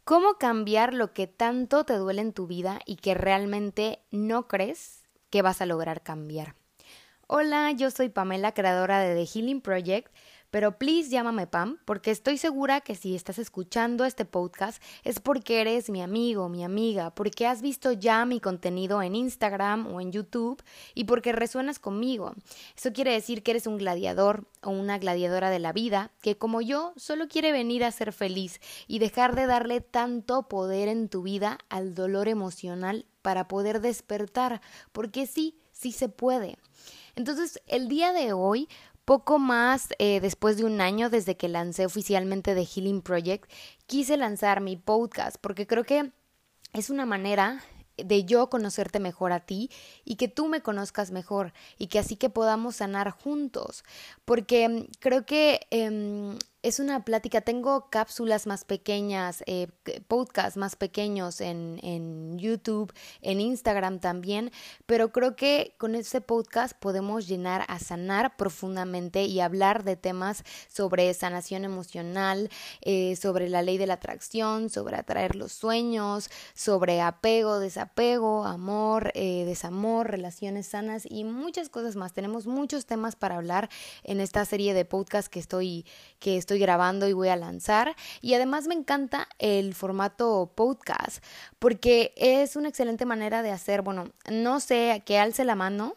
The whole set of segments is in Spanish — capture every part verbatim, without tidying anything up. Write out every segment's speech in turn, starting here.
¿Cómo cambiar lo que tanto te duele en tu vida y que realmente no crees que vas a lograr cambiar? Hola, yo soy Pamela, creadora de The Healing Project, pero please llámame Pam, porque estoy segura que si estás escuchando este podcast es porque eres mi amigo, mi amiga, porque has visto ya mi contenido en Instagram o en YouTube y porque resuenas conmigo. Eso quiere decir que eres un gladiador o una gladiadora de la vida que, como yo, solo quiere venir a ser feliz y dejar de darle tanto poder en tu vida al dolor emocional para poder despertar, porque sí, sí se puede. Entonces, el día de hoy, poco más eh, después de un año desde que lancé oficialmente The Healing Project, quise lanzar mi podcast porque creo que es una manera de yo conocerte mejor a ti y que tú me conozcas mejor y que así que podamos sanar juntos, porque creo que eh, es una plática, tengo cápsulas más pequeñas, eh, podcasts más pequeños en, en YouTube, en Instagram también, pero creo que con este podcast podemos llenar a sanar profundamente y hablar de temas sobre sanación emocional, eh, sobre la ley de la atracción, sobre atraer los sueños, sobre apego, desapego, amor, eh, desamor, relaciones sanas y muchas cosas más. Tenemos muchos temas para hablar en esta serie de podcasts que estoy, que estoy grabando y voy a lanzar. Y además me encanta el formato podcast porque es una excelente manera de hacer, bueno, no sé, que alce la mano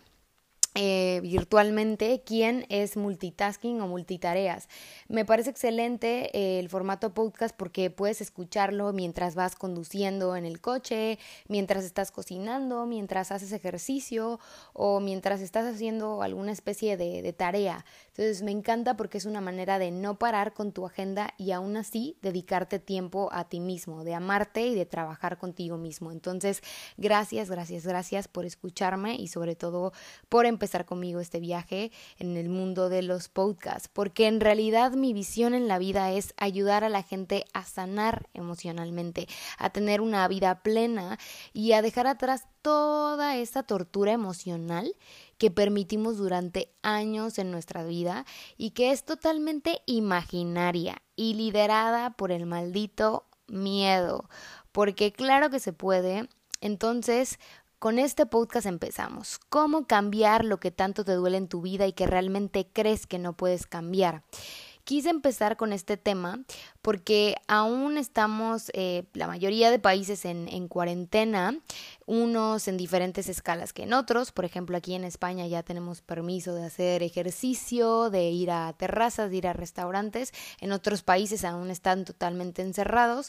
Eh, virtualmente quién es multitasking o multitareas. Me parece excelente eh, el formato podcast porque puedes escucharlo mientras vas conduciendo en el coche, mientras estás cocinando, mientras haces ejercicio o mientras estás haciendo alguna especie de, de tarea. Entonces me encanta porque es una manera de no parar con tu agenda y aún así dedicarte tiempo a ti mismo, de amarte y de trabajar contigo mismo. Entonces, gracias, gracias, gracias por escucharme y sobre todo por empezar conmigo este viaje en el mundo de los podcasts, porque en realidad mi visión en la vida es ayudar a la gente a sanar emocionalmente, a tener una vida plena y a dejar atrás toda esa tortura emocional que permitimos durante años en nuestra vida y que es totalmente imaginaria y liderada por el maldito miedo, porque claro que se puede. Entonces, con este podcast empezamos. ¿Cómo cambiar lo que tanto te duele en tu vida y que realmente crees que no puedes cambiar? Quise empezar con este tema porque aún estamos, eh, la mayoría de países en, en cuarentena, unos en diferentes escalas que en otros. Por ejemplo, aquí en España ya tenemos permiso de hacer ejercicio, de ir a terrazas, de ir a restaurantes. En otros países aún están totalmente encerrados.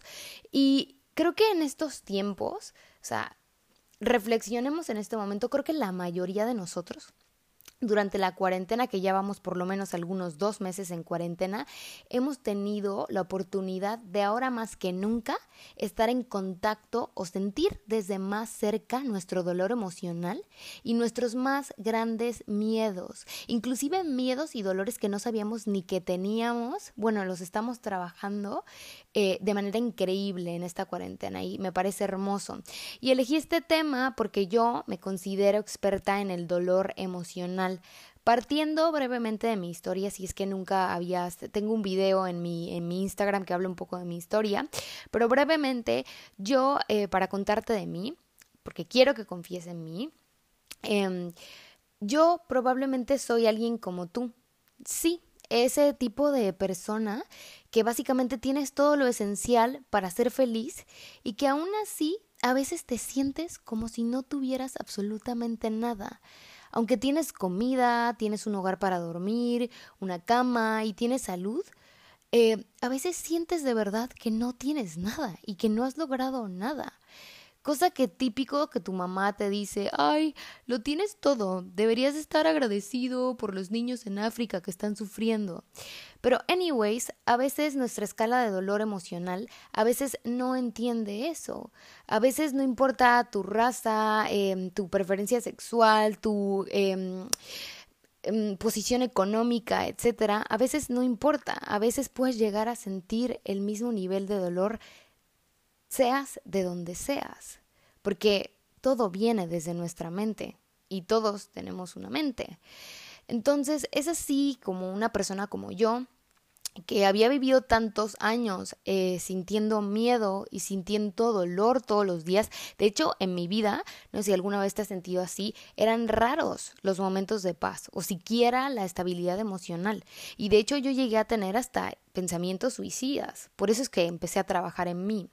Y creo que en estos tiempos, o sea, reflexionemos en este momento, creo que la mayoría de nosotros, durante la cuarentena, que ya vamos por lo menos algunos dos meses en cuarentena, hemos tenido la oportunidad de ahora más que nunca estar en contacto o sentir desde más cerca nuestro dolor emocional y nuestros más grandes miedos, inclusive miedos y dolores que no sabíamos ni que teníamos. Bueno, los estamos trabajando eh, de manera increíble en esta cuarentena y me parece hermoso. Y elegí este tema porque yo me considero experta en el dolor emocional. Partiendo brevemente de mi historia, si es que nunca habías, tengo un video en mi, en mi Instagram que habla un poco de mi historia, pero brevemente yo, eh, para contarte de mí, porque quiero que confíes en mí, eh, yo probablemente soy alguien como tú, sí, ese tipo de persona que básicamente tienes todo lo esencial para ser feliz y que aún así a veces te sientes como si no tuvieras absolutamente nada. Aunque tienes comida, tienes un hogar para dormir, una cama y tienes salud, eh, a veces sientes de verdad que no tienes nada y que no has logrado nada. Cosa que típico que tu mamá te dice, ay, lo tienes todo, deberías estar agradecido por los niños en África que están sufriendo. Pero anyways, a veces nuestra escala de dolor emocional a veces no entiende eso. A veces no importa tu raza, eh, tu preferencia sexual, tu eh, eh, posición económica, etcétera. A veces no importa. A veces puedes llegar a sentir el mismo nivel de dolor seas de donde seas, porque todo viene desde nuestra mente y todos tenemos una mente. Entonces es así como una persona como yo que había vivido tantos años eh, sintiendo miedo y sintiendo dolor todos los días. De hecho, en mi vida, no sé si alguna vez te has sentido así, eran raros los momentos de paz o siquiera la estabilidad emocional. Y de hecho yo llegué a tener hasta pensamientos suicidas. Por eso es que empecé a trabajar en mí.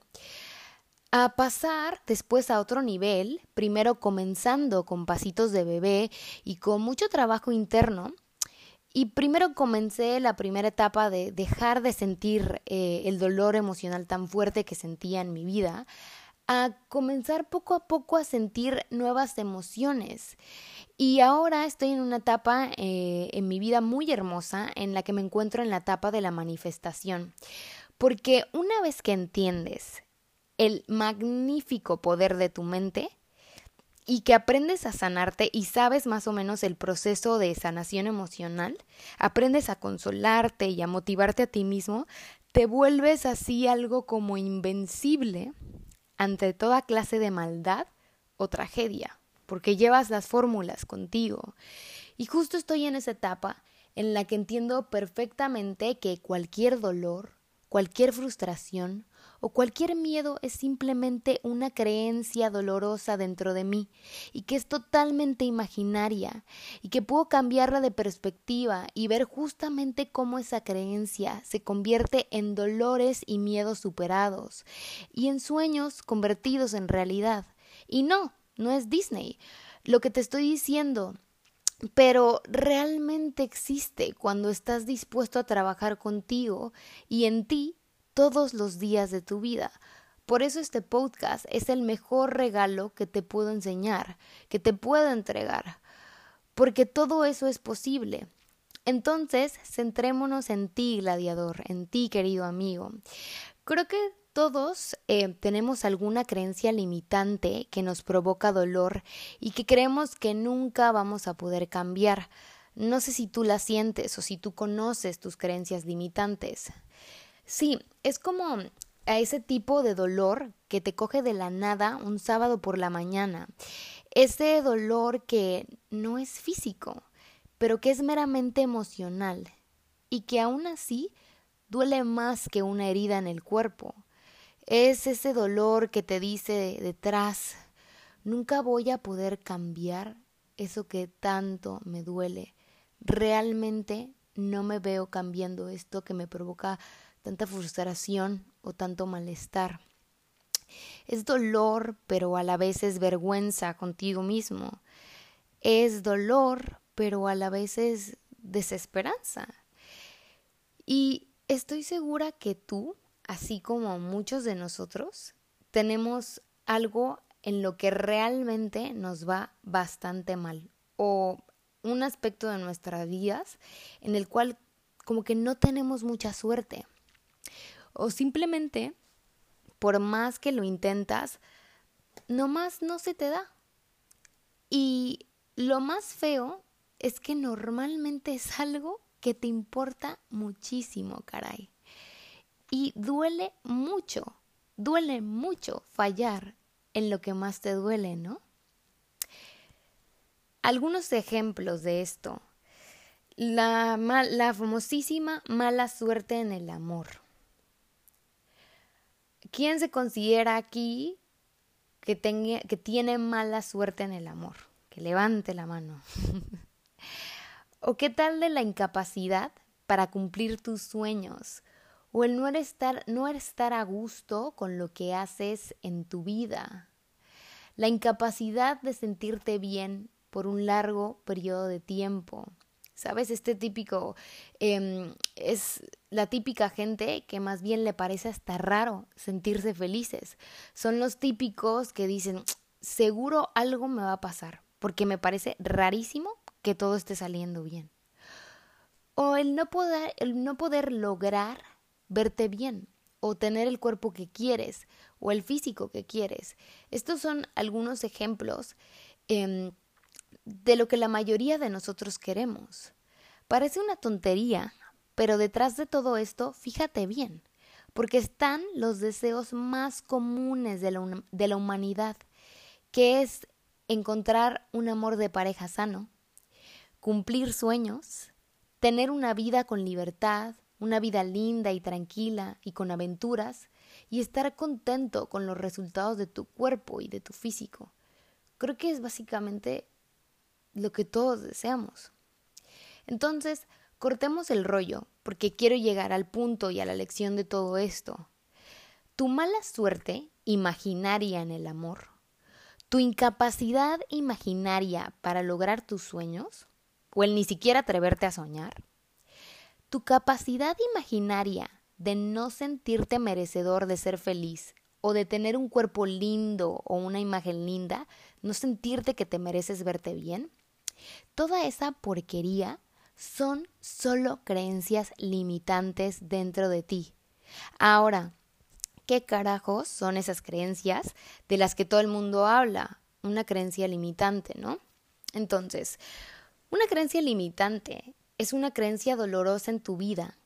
A pasar después a otro nivel, primero comenzando con pasitos de bebé y con mucho trabajo interno. Y primero comencé la primera etapa de dejar de sentir eh, el dolor emocional tan fuerte que sentía en mi vida, a comenzar poco a poco a sentir nuevas emociones. Y ahora estoy en una etapa eh, en mi vida muy hermosa en la que me encuentro en la etapa de la manifestación. Porque una vez que entiendes el magnífico poder de tu mente, y que aprendes a sanarte y sabes más o menos el proceso de sanación emocional, aprendes a consolarte y a motivarte a ti mismo, te vuelves así algo como invencible ante toda clase de maldad o tragedia, porque llevas las fórmulas contigo. Y justo estoy en esa etapa en la que entiendo perfectamente que cualquier dolor, cualquier frustración o cualquier miedo es simplemente una creencia dolorosa dentro de mí y que es totalmente imaginaria y que puedo cambiarla de perspectiva y ver justamente cómo esa creencia se convierte en dolores y miedos superados y en sueños convertidos en realidad. Y no, no es Disney. Lo que te estoy diciendo, pero realmente existe cuando estás dispuesto a trabajar contigo y en ti todos los días de tu vida. Por eso este podcast es el mejor regalo que te puedo enseñar, que te puedo entregar, porque todo eso es posible. Entonces, centrémonos en ti, gladiador, en ti, querido amigo. Creo que todos eh, tenemos alguna creencia limitante que nos provoca dolor y que creemos que nunca vamos a poder cambiar. No sé si tú la sientes o si tú conoces tus creencias limitantes. Sí, es como a ese tipo de dolor que te coge de la nada un sábado por la mañana. Ese dolor que no es físico, pero que es meramente emocional y que aún así duele más que una herida en el cuerpo. Es ese dolor que te dice detrás, nunca voy a poder cambiar eso que tanto me duele. Realmente no me veo cambiando esto que me provoca tanta frustración o tanto malestar. Es dolor, pero a la vez es vergüenza contigo mismo. Es dolor, pero a la vez es desesperanza. Y estoy segura que tú, así como muchos de nosotros, tenemos algo en lo que realmente nos va bastante mal o un aspecto de nuestras vidas en el cual como que no tenemos mucha suerte o simplemente por más que lo intentas, nomás no se te da. Y lo más feo es que normalmente es algo que te importa muchísimo, caray. Y duele mucho, duele mucho fallar en lo que más te duele, ¿no? Algunos ejemplos de esto. La, mal, la famosísima mala suerte en el amor. ¿Quién se considera aquí que, tenga, que tiene mala suerte en el amor? Que levante la mano. ¿O qué tal de la incapacidad para cumplir tus sueños? O el no estar, no estar a gusto con lo que haces en tu vida. La incapacidad de sentirte bien por un largo periodo de tiempo. ¿Sabes? Este típico, eh, es la típica gente que más bien le parece hasta raro sentirse felices. Son los típicos que dicen, seguro algo me va a pasar, porque me parece rarísimo que todo esté saliendo bien. O el no poder, el no poder lograr verte bien, o tener el cuerpo que quieres, o el físico que quieres. Estos son algunos ejemplos eh, de lo que la mayoría de nosotros queremos. Parece una tontería, pero detrás de todo esto, fíjate bien, porque están los deseos más comunes de la, de la humanidad, que es encontrar un amor de pareja sano, cumplir sueños, tener una vida con libertad, una vida linda y tranquila y con aventuras, y estar contento con los resultados de tu cuerpo y de tu físico. Creo que es básicamente lo que todos deseamos. Entonces, cortemos el rollo, porque quiero llegar al punto y a la lección de todo esto. Tu mala suerte imaginaria en el amor, tu incapacidad imaginaria para lograr tus sueños, o el ni siquiera atreverte a soñar, tu capacidad imaginaria de no sentirte merecedor de ser feliz o de tener un cuerpo lindo o una imagen linda, no sentirte que te mereces verte bien, toda esa porquería son solo creencias limitantes dentro de ti. Ahora, ¿qué carajos son esas creencias de las que todo el mundo habla? Una creencia limitante, ¿no? Entonces, una creencia limitante es una creencia dolorosa en tu vida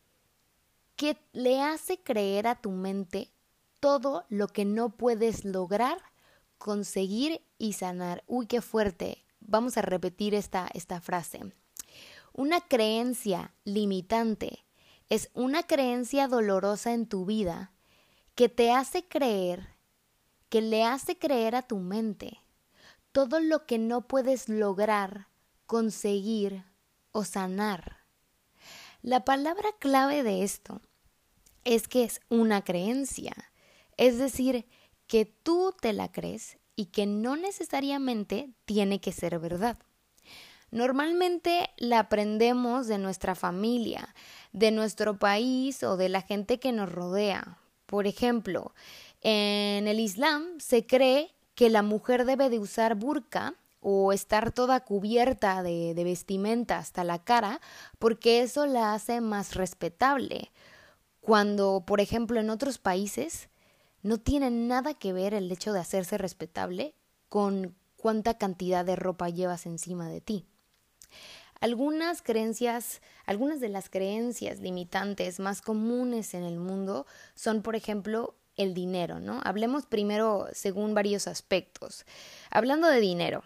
que le hace creer a tu mente todo lo que no puedes lograr, conseguir y sanar. Uy, qué fuerte. Vamos a repetir esta, esta frase. Una creencia limitante es una creencia dolorosa en tu vida que te hace creer, que le hace creer a tu mente todo lo que no puedes lograr, conseguir o sanar. La palabra clave de esto es que es una creencia, es decir, que tú te la crees y que no necesariamente tiene que ser verdad. Normalmente la aprendemos de nuestra familia, de nuestro país o de la gente que nos rodea. Por ejemplo, en el Islam se cree que la mujer debe de usar burka o estar toda cubierta de, de vestimenta hasta la cara porque eso la hace más respetable. Cuando, por ejemplo, en otros países no tiene nada que ver el hecho de hacerse respetable con cuánta cantidad de ropa llevas encima de ti. Algunas creencias, algunas de las creencias limitantes más comunes en el mundo son, por ejemplo, el dinero, ¿no? Hablemos primero según varios aspectos. Hablando de dinero,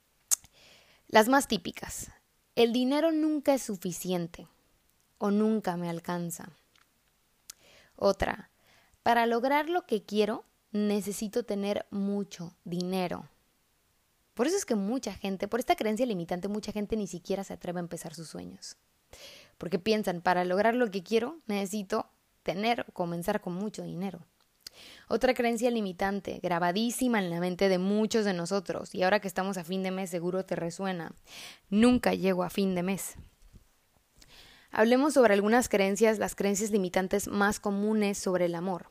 las más típicas. El dinero nunca es suficiente o nunca me alcanza. Otra, para lograr lo que quiero, necesito tener mucho dinero. Por eso es que mucha gente, por esta creencia limitante, mucha gente ni siquiera se atreve a empezar sus sueños. Porque piensan, para lograr lo que quiero, necesito tener o comenzar con mucho dinero. Otra creencia limitante, grabadísima en la mente de muchos de nosotros, y ahora que estamos a fin de mes seguro te resuena, nunca llego a fin de mes. Hablemos sobre algunas creencias, las creencias limitantes más comunes sobre el amor.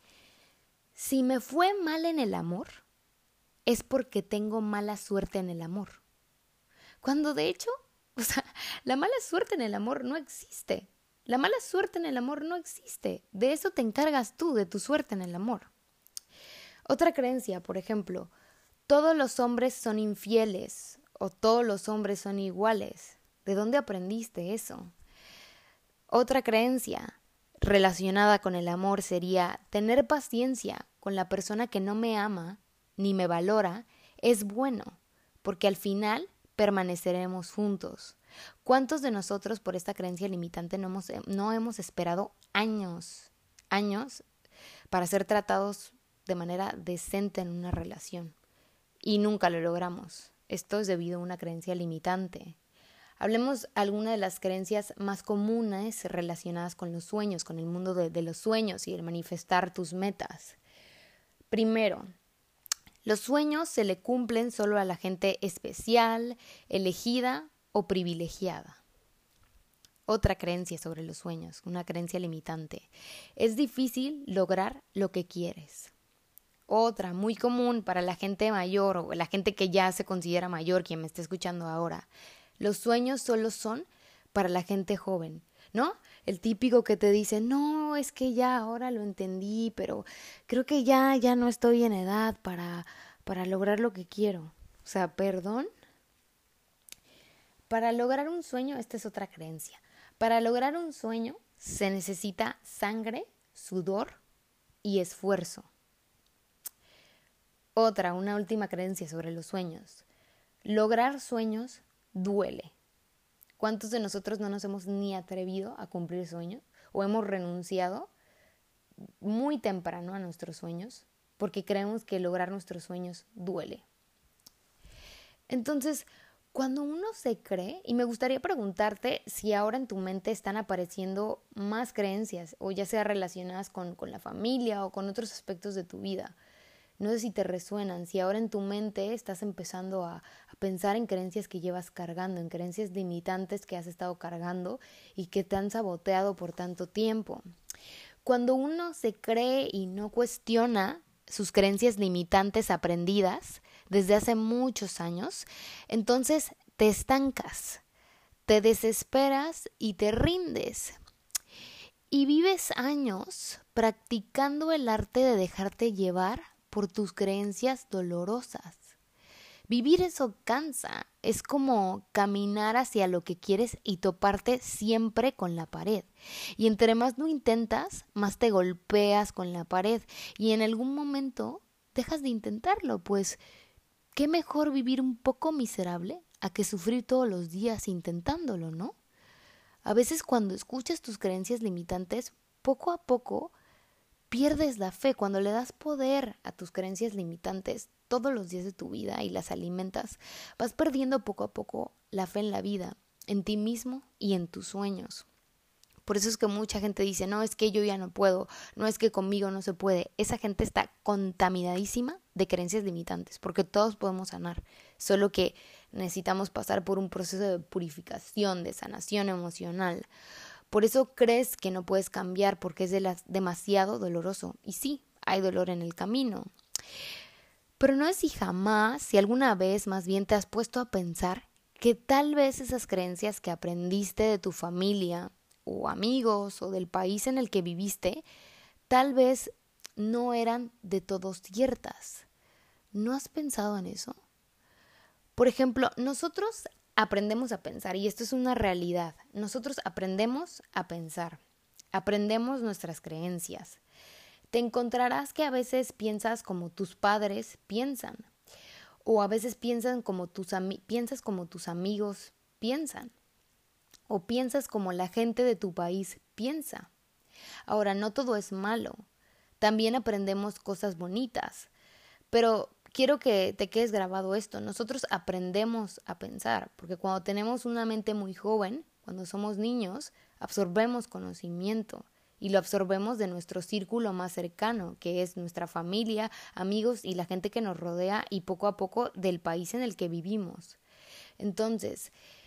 Si me fue mal en el amor, es porque tengo mala suerte en el amor. Cuando de hecho, o sea, la mala suerte en el amor no existe. La mala suerte en el amor no existe. De eso te encargas tú, de tu suerte en el amor. Otra creencia, por ejemplo, todos los hombres son infieles o todos los hombres son iguales. ¿De dónde aprendiste eso? Otra creencia relacionada con el amor sería tener paciencia con la persona que no me ama ni me valora, es bueno, porque al final permaneceremos juntos. ¿Cuántos de nosotros por esta creencia limitante no hemos, no hemos esperado años, años para ser tratados de manera decente en una relación? Y nunca lo logramos. Esto es debido a una creencia limitante. Hablemos algunas de las creencias más comunes relacionadas con los sueños, con el mundo de, de los sueños y el manifestar tus metas. Primero, los sueños se le cumplen solo a la gente especial, elegida o privilegiada. Otra creencia sobre los sueños, una creencia limitante. Es difícil lograr lo que quieres. Otra, muy común para la gente mayor o la gente que ya se considera mayor, quien me está escuchando ahora. Los sueños solo son para la gente joven, ¿no? El típico que te dice, no, es que ya ahora lo entendí, pero creo que ya, ya no estoy en edad para, para lograr lo que quiero. O sea, ¿perdón? Para lograr un sueño, esta es otra creencia. Para lograr un sueño se necesita sangre, sudor y esfuerzo. Otra, una última creencia sobre los sueños. Lograr sueños duele. ¿Cuántos de nosotros no nos hemos ni atrevido a cumplir sueños o hemos renunciado muy temprano a nuestros sueños porque creemos que lograr nuestros sueños duele? Entonces, cuando uno se cree, y me gustaría preguntarte si ahora en tu mente están apareciendo más creencias, o ya sea relacionadas con, con la familia o con otros aspectos de tu vida. No sé si te resuenan, si ahora en tu mente estás empezando a, a pensar en creencias que llevas cargando, en creencias limitantes que has estado cargando y que te han saboteado por tanto tiempo. Cuando uno se cree y no cuestiona sus creencias limitantes aprendidas desde hace muchos años, entonces te estancas, te desesperas y te rindes. Y vives años practicando el arte de dejarte llevar por tus creencias dolorosas. Vivir eso cansa, es como caminar hacia lo que quieres y toparte siempre con la pared. Y entre más lo intentas, más te golpeas con la pared y en algún momento dejas de intentarlo, pues qué mejor vivir un poco miserable a que sufrir todos los días intentándolo, ¿no? A veces cuando escuchas tus creencias limitantes, poco a poco pierdes la fe. Cuando le das poder a tus creencias limitantes todos los días de tu vida y las alimentas, vas perdiendo poco a poco la fe en la vida, en ti mismo y en tus sueños. Por eso es que mucha gente dice, no, es que yo ya no puedo, no es que conmigo no se puede. Esa gente está contaminadísima de creencias limitantes, porque todos podemos sanar, solo que necesitamos pasar por un proceso de purificación, de sanación emocional. Por eso crees que no puedes cambiar, porque es de las, demasiado doloroso. Y sí, hay dolor en el camino. Pero no es si jamás, si alguna vez más bien te has puesto a pensar que tal vez esas creencias que aprendiste de tu familia o amigos o del país en el que viviste, tal vez no eran de todo ciertas. ¿No has pensado en eso? Por ejemplo, nosotros aprendemos a pensar, y esto es una realidad. Nosotros aprendemos a pensar, aprendemos nuestras creencias. Te encontrarás que a veces piensas como tus padres piensan, o a veces piensan como tus ami- piensas como tus amigos piensan, o piensas como la gente de tu país piensa. Ahora, no todo es malo, también aprendemos cosas bonitas, pero quiero que te quedes grabado esto. Nosotros aprendemos a pensar, porque cuando tenemos una mente muy joven, cuando somos niños, absorbemos conocimiento y lo absorbemos de nuestro círculo más cercano, que es nuestra familia, amigos y la gente que nos rodea, y poco a poco del país en el que vivimos. Entonces,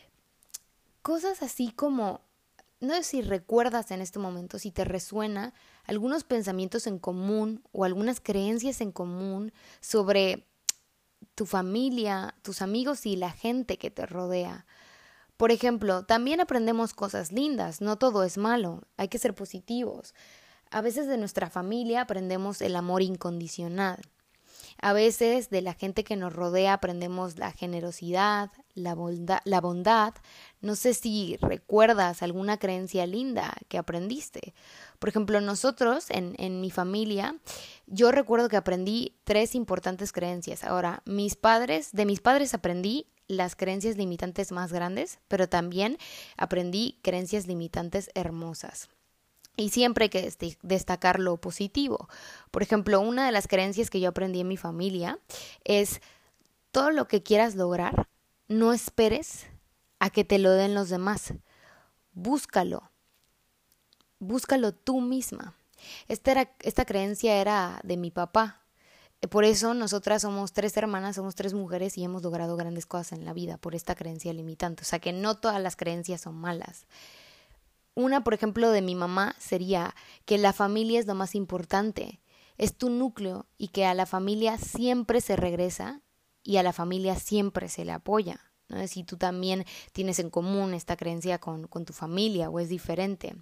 cosas así como, no sé si recuerdas en este momento, si te resuena algunos pensamientos en común o algunas creencias en común sobre tu familia, tus amigos y la gente que te rodea. Por ejemplo, también aprendemos cosas lindas, no todo es malo, hay que ser positivos. A veces de nuestra familia aprendemos el amor incondicional. A veces de la gente que nos rodea aprendemos la generosidad, la bondad, la bondad. No sé si recuerdas alguna creencia linda que aprendiste. Por ejemplo, nosotros en, en mi familia, yo recuerdo que aprendí tres importantes creencias. Ahora, mis padres, de mis padres aprendí las creencias limitantes más grandes, pero también aprendí creencias limitantes hermosas. Y siempre hay que destacar lo positivo. Por ejemplo, una de las creencias que yo aprendí en mi familia es: todo lo que quieras lograr, no esperes a que te lo den los demás. Búscalo. Búscalo tú misma. Esta, era, esta creencia era de mi papá. Por eso nosotras somos tres hermanas, somos tres mujeres y hemos logrado grandes cosas en la vida por esta creencia limitante. O sea que no todas las creencias son malas. Una, por ejemplo, de mi mamá sería que la familia es lo más importante, es tu núcleo y que a la familia siempre se regresa y a la familia siempre se le apoya, ¿no? Si tú también tienes en común esta creencia con, con tu familia o es diferente.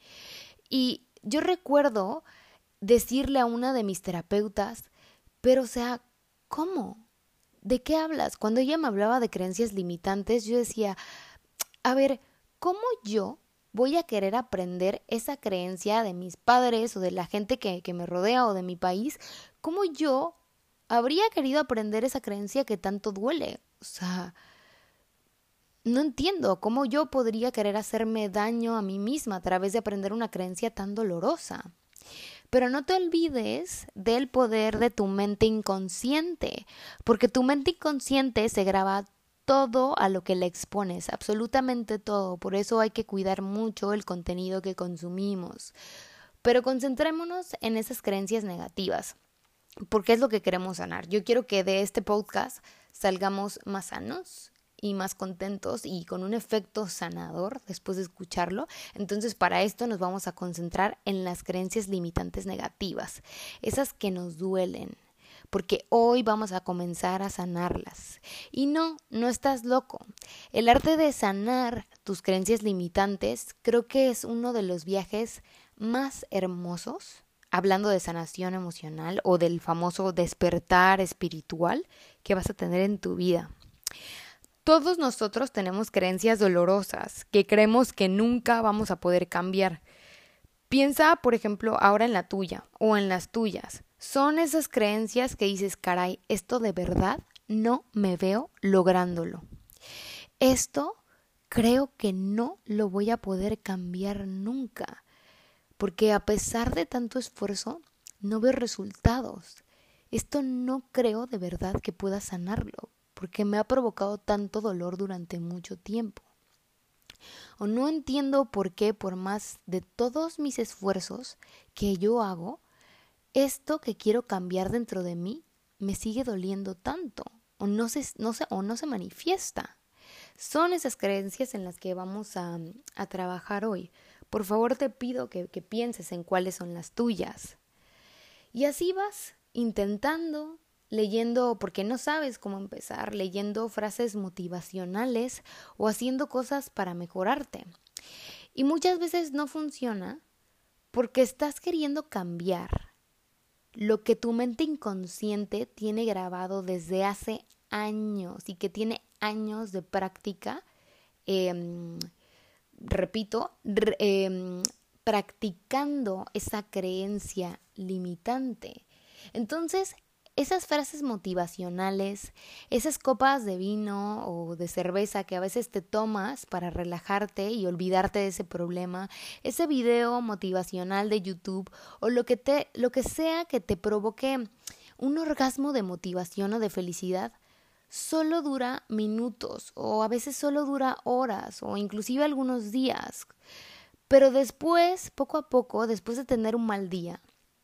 Y yo recuerdo decirle a una de mis terapeutas, pero o sea, ¿cómo? ¿De qué hablas? Cuando ella me hablaba de creencias limitantes, yo decía, a ver, ¿cómo yo voy a querer aprender esa creencia de mis padres o de la gente que, que me rodea o de mi país? ¿Cómo yo habría querido aprender esa creencia que tanto duele? O sea, no entiendo cómo yo podría querer hacerme daño a mí misma a través de aprender una creencia tan dolorosa. Pero no te olvides del poder de tu mente inconsciente, porque tu mente inconsciente se graba todo a lo que le expones, absolutamente todo. Por eso hay que cuidar mucho el contenido que consumimos. Pero concentrémonos en esas creencias negativas, porque es lo que queremos sanar. Yo quiero que de este podcast salgamos más sanos y más contentos y con un efecto sanador después de escucharlo. Entonces, para esto nos vamos a concentrar en las creencias limitantes negativas, esas que nos duelen, porque hoy vamos a comenzar a sanarlas. Y no, no estás loco. El arte de sanar tus creencias limitantes creo que es uno de los viajes más hermosos, hablando de sanación emocional o del famoso despertar espiritual que vas a tener en tu vida. Todos nosotros tenemos creencias dolorosas que creemos que nunca vamos a poder cambiar. Piensa, por ejemplo, ahora en la tuya o en las tuyas. Son esas creencias que dices, caray, esto de verdad no me veo lográndolo. Esto creo que no lo voy a poder cambiar nunca, porque a pesar de tanto esfuerzo, no veo resultados. Esto no creo de verdad que pueda sanarlo, porque me ha provocado tanto dolor durante mucho tiempo. O no entiendo por qué, por más de todos mis esfuerzos que yo hago, esto que quiero cambiar dentro de mí me sigue doliendo tanto, o no se, no se, o no se manifiesta. Son esas creencias en las que vamos a, a trabajar hoy. Por favor, te pido que, que pienses en cuáles son las tuyas. Y así vas intentando, leyendo, porque no sabes cómo empezar, leyendo frases motivacionales o haciendo cosas para mejorarte. Y muchas veces no funciona porque estás queriendo cambiar lo que tu mente inconsciente tiene grabado desde hace años y que tiene años de práctica, eh, repito, re, eh, practicando esa creencia limitante. Entonces, esas frases motivacionales, esas copas de vino o de cerveza que a veces te tomas para relajarte y olvidarte de ese problema, ese video motivacional de YouTube o lo que te, lo que sea que te provoque un orgasmo de motivación o de felicidad, solo dura minutos o a veces solo dura horas o inclusive algunos días. Pero después, poco a poco, después de tener un mal día,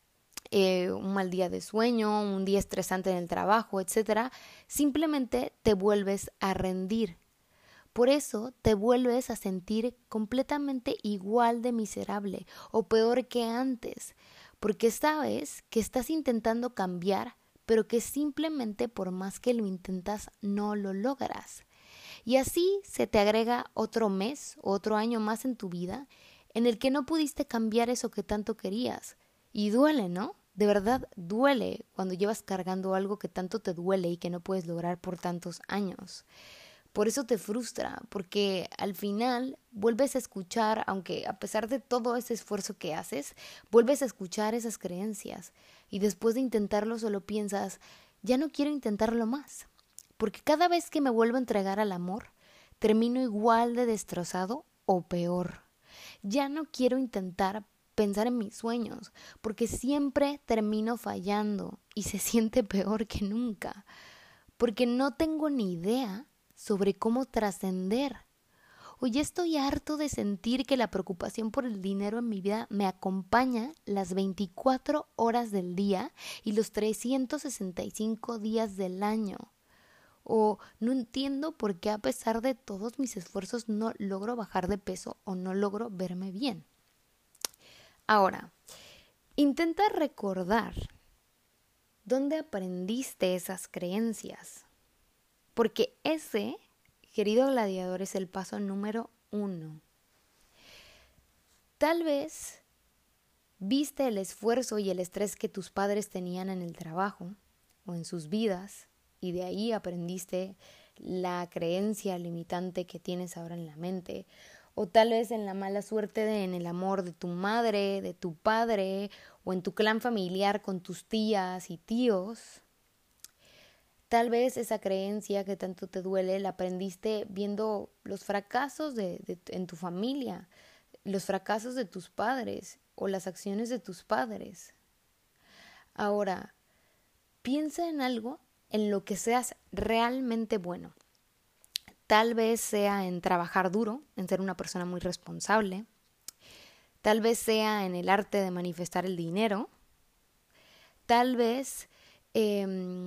Eh, un mal día de sueño, un día estresante en el trabajo, etcétera, simplemente te vuelves a rendir. Por eso te vuelves a sentir completamente igual de miserable o peor que antes, porque sabes que estás intentando cambiar, pero que simplemente por más que lo intentas no lo logras. Y así se te agrega otro mes, otro año más en tu vida en el que no pudiste cambiar eso que tanto querías. Y duele, ¿no? De verdad duele cuando llevas cargando algo que tanto te duele y que no puedes lograr por tantos años. Por eso te frustra, porque al final vuelves a escuchar, aunque a pesar de todo ese esfuerzo que haces, vuelves a escuchar esas creencias. Y después de intentarlo solo piensas, ya no quiero intentarlo más. Porque cada vez que me vuelvo a entregar al amor, termino igual de destrozado o peor. Ya no quiero intentar pensar en mis sueños, porque siempre termino fallando y se siente peor que nunca, porque no tengo ni idea sobre cómo trascender. Hoy estoy harto de sentir que la preocupación por el dinero en mi vida me acompaña las veinticuatro horas del día y los trescientos sesenta y cinco días del año. O no entiendo por qué a pesar de todos mis esfuerzos no logro bajar de peso o no logro verme bien. Ahora, intenta recordar dónde aprendiste esas creencias, porque ese, querido gladiador, es el paso número uno. Tal vez viste el esfuerzo y el estrés que tus padres tenían en el trabajo o en sus vidas y de ahí aprendiste la creencia limitante que tienes ahora en la mente. O tal vez en la mala suerte de en el amor de tu madre, de tu padre, o en tu clan familiar con tus tías y tíos. Tal vez esa creencia que tanto te duele la aprendiste viendo los fracasos de, de, en tu familia, los fracasos de tus padres o las acciones de tus padres. Ahora, piensa en algo en lo que seas realmente bueno. Tal vez sea en trabajar duro, en ser una persona muy responsable. Tal vez sea en el arte de manifestar el dinero. Tal vez, eh,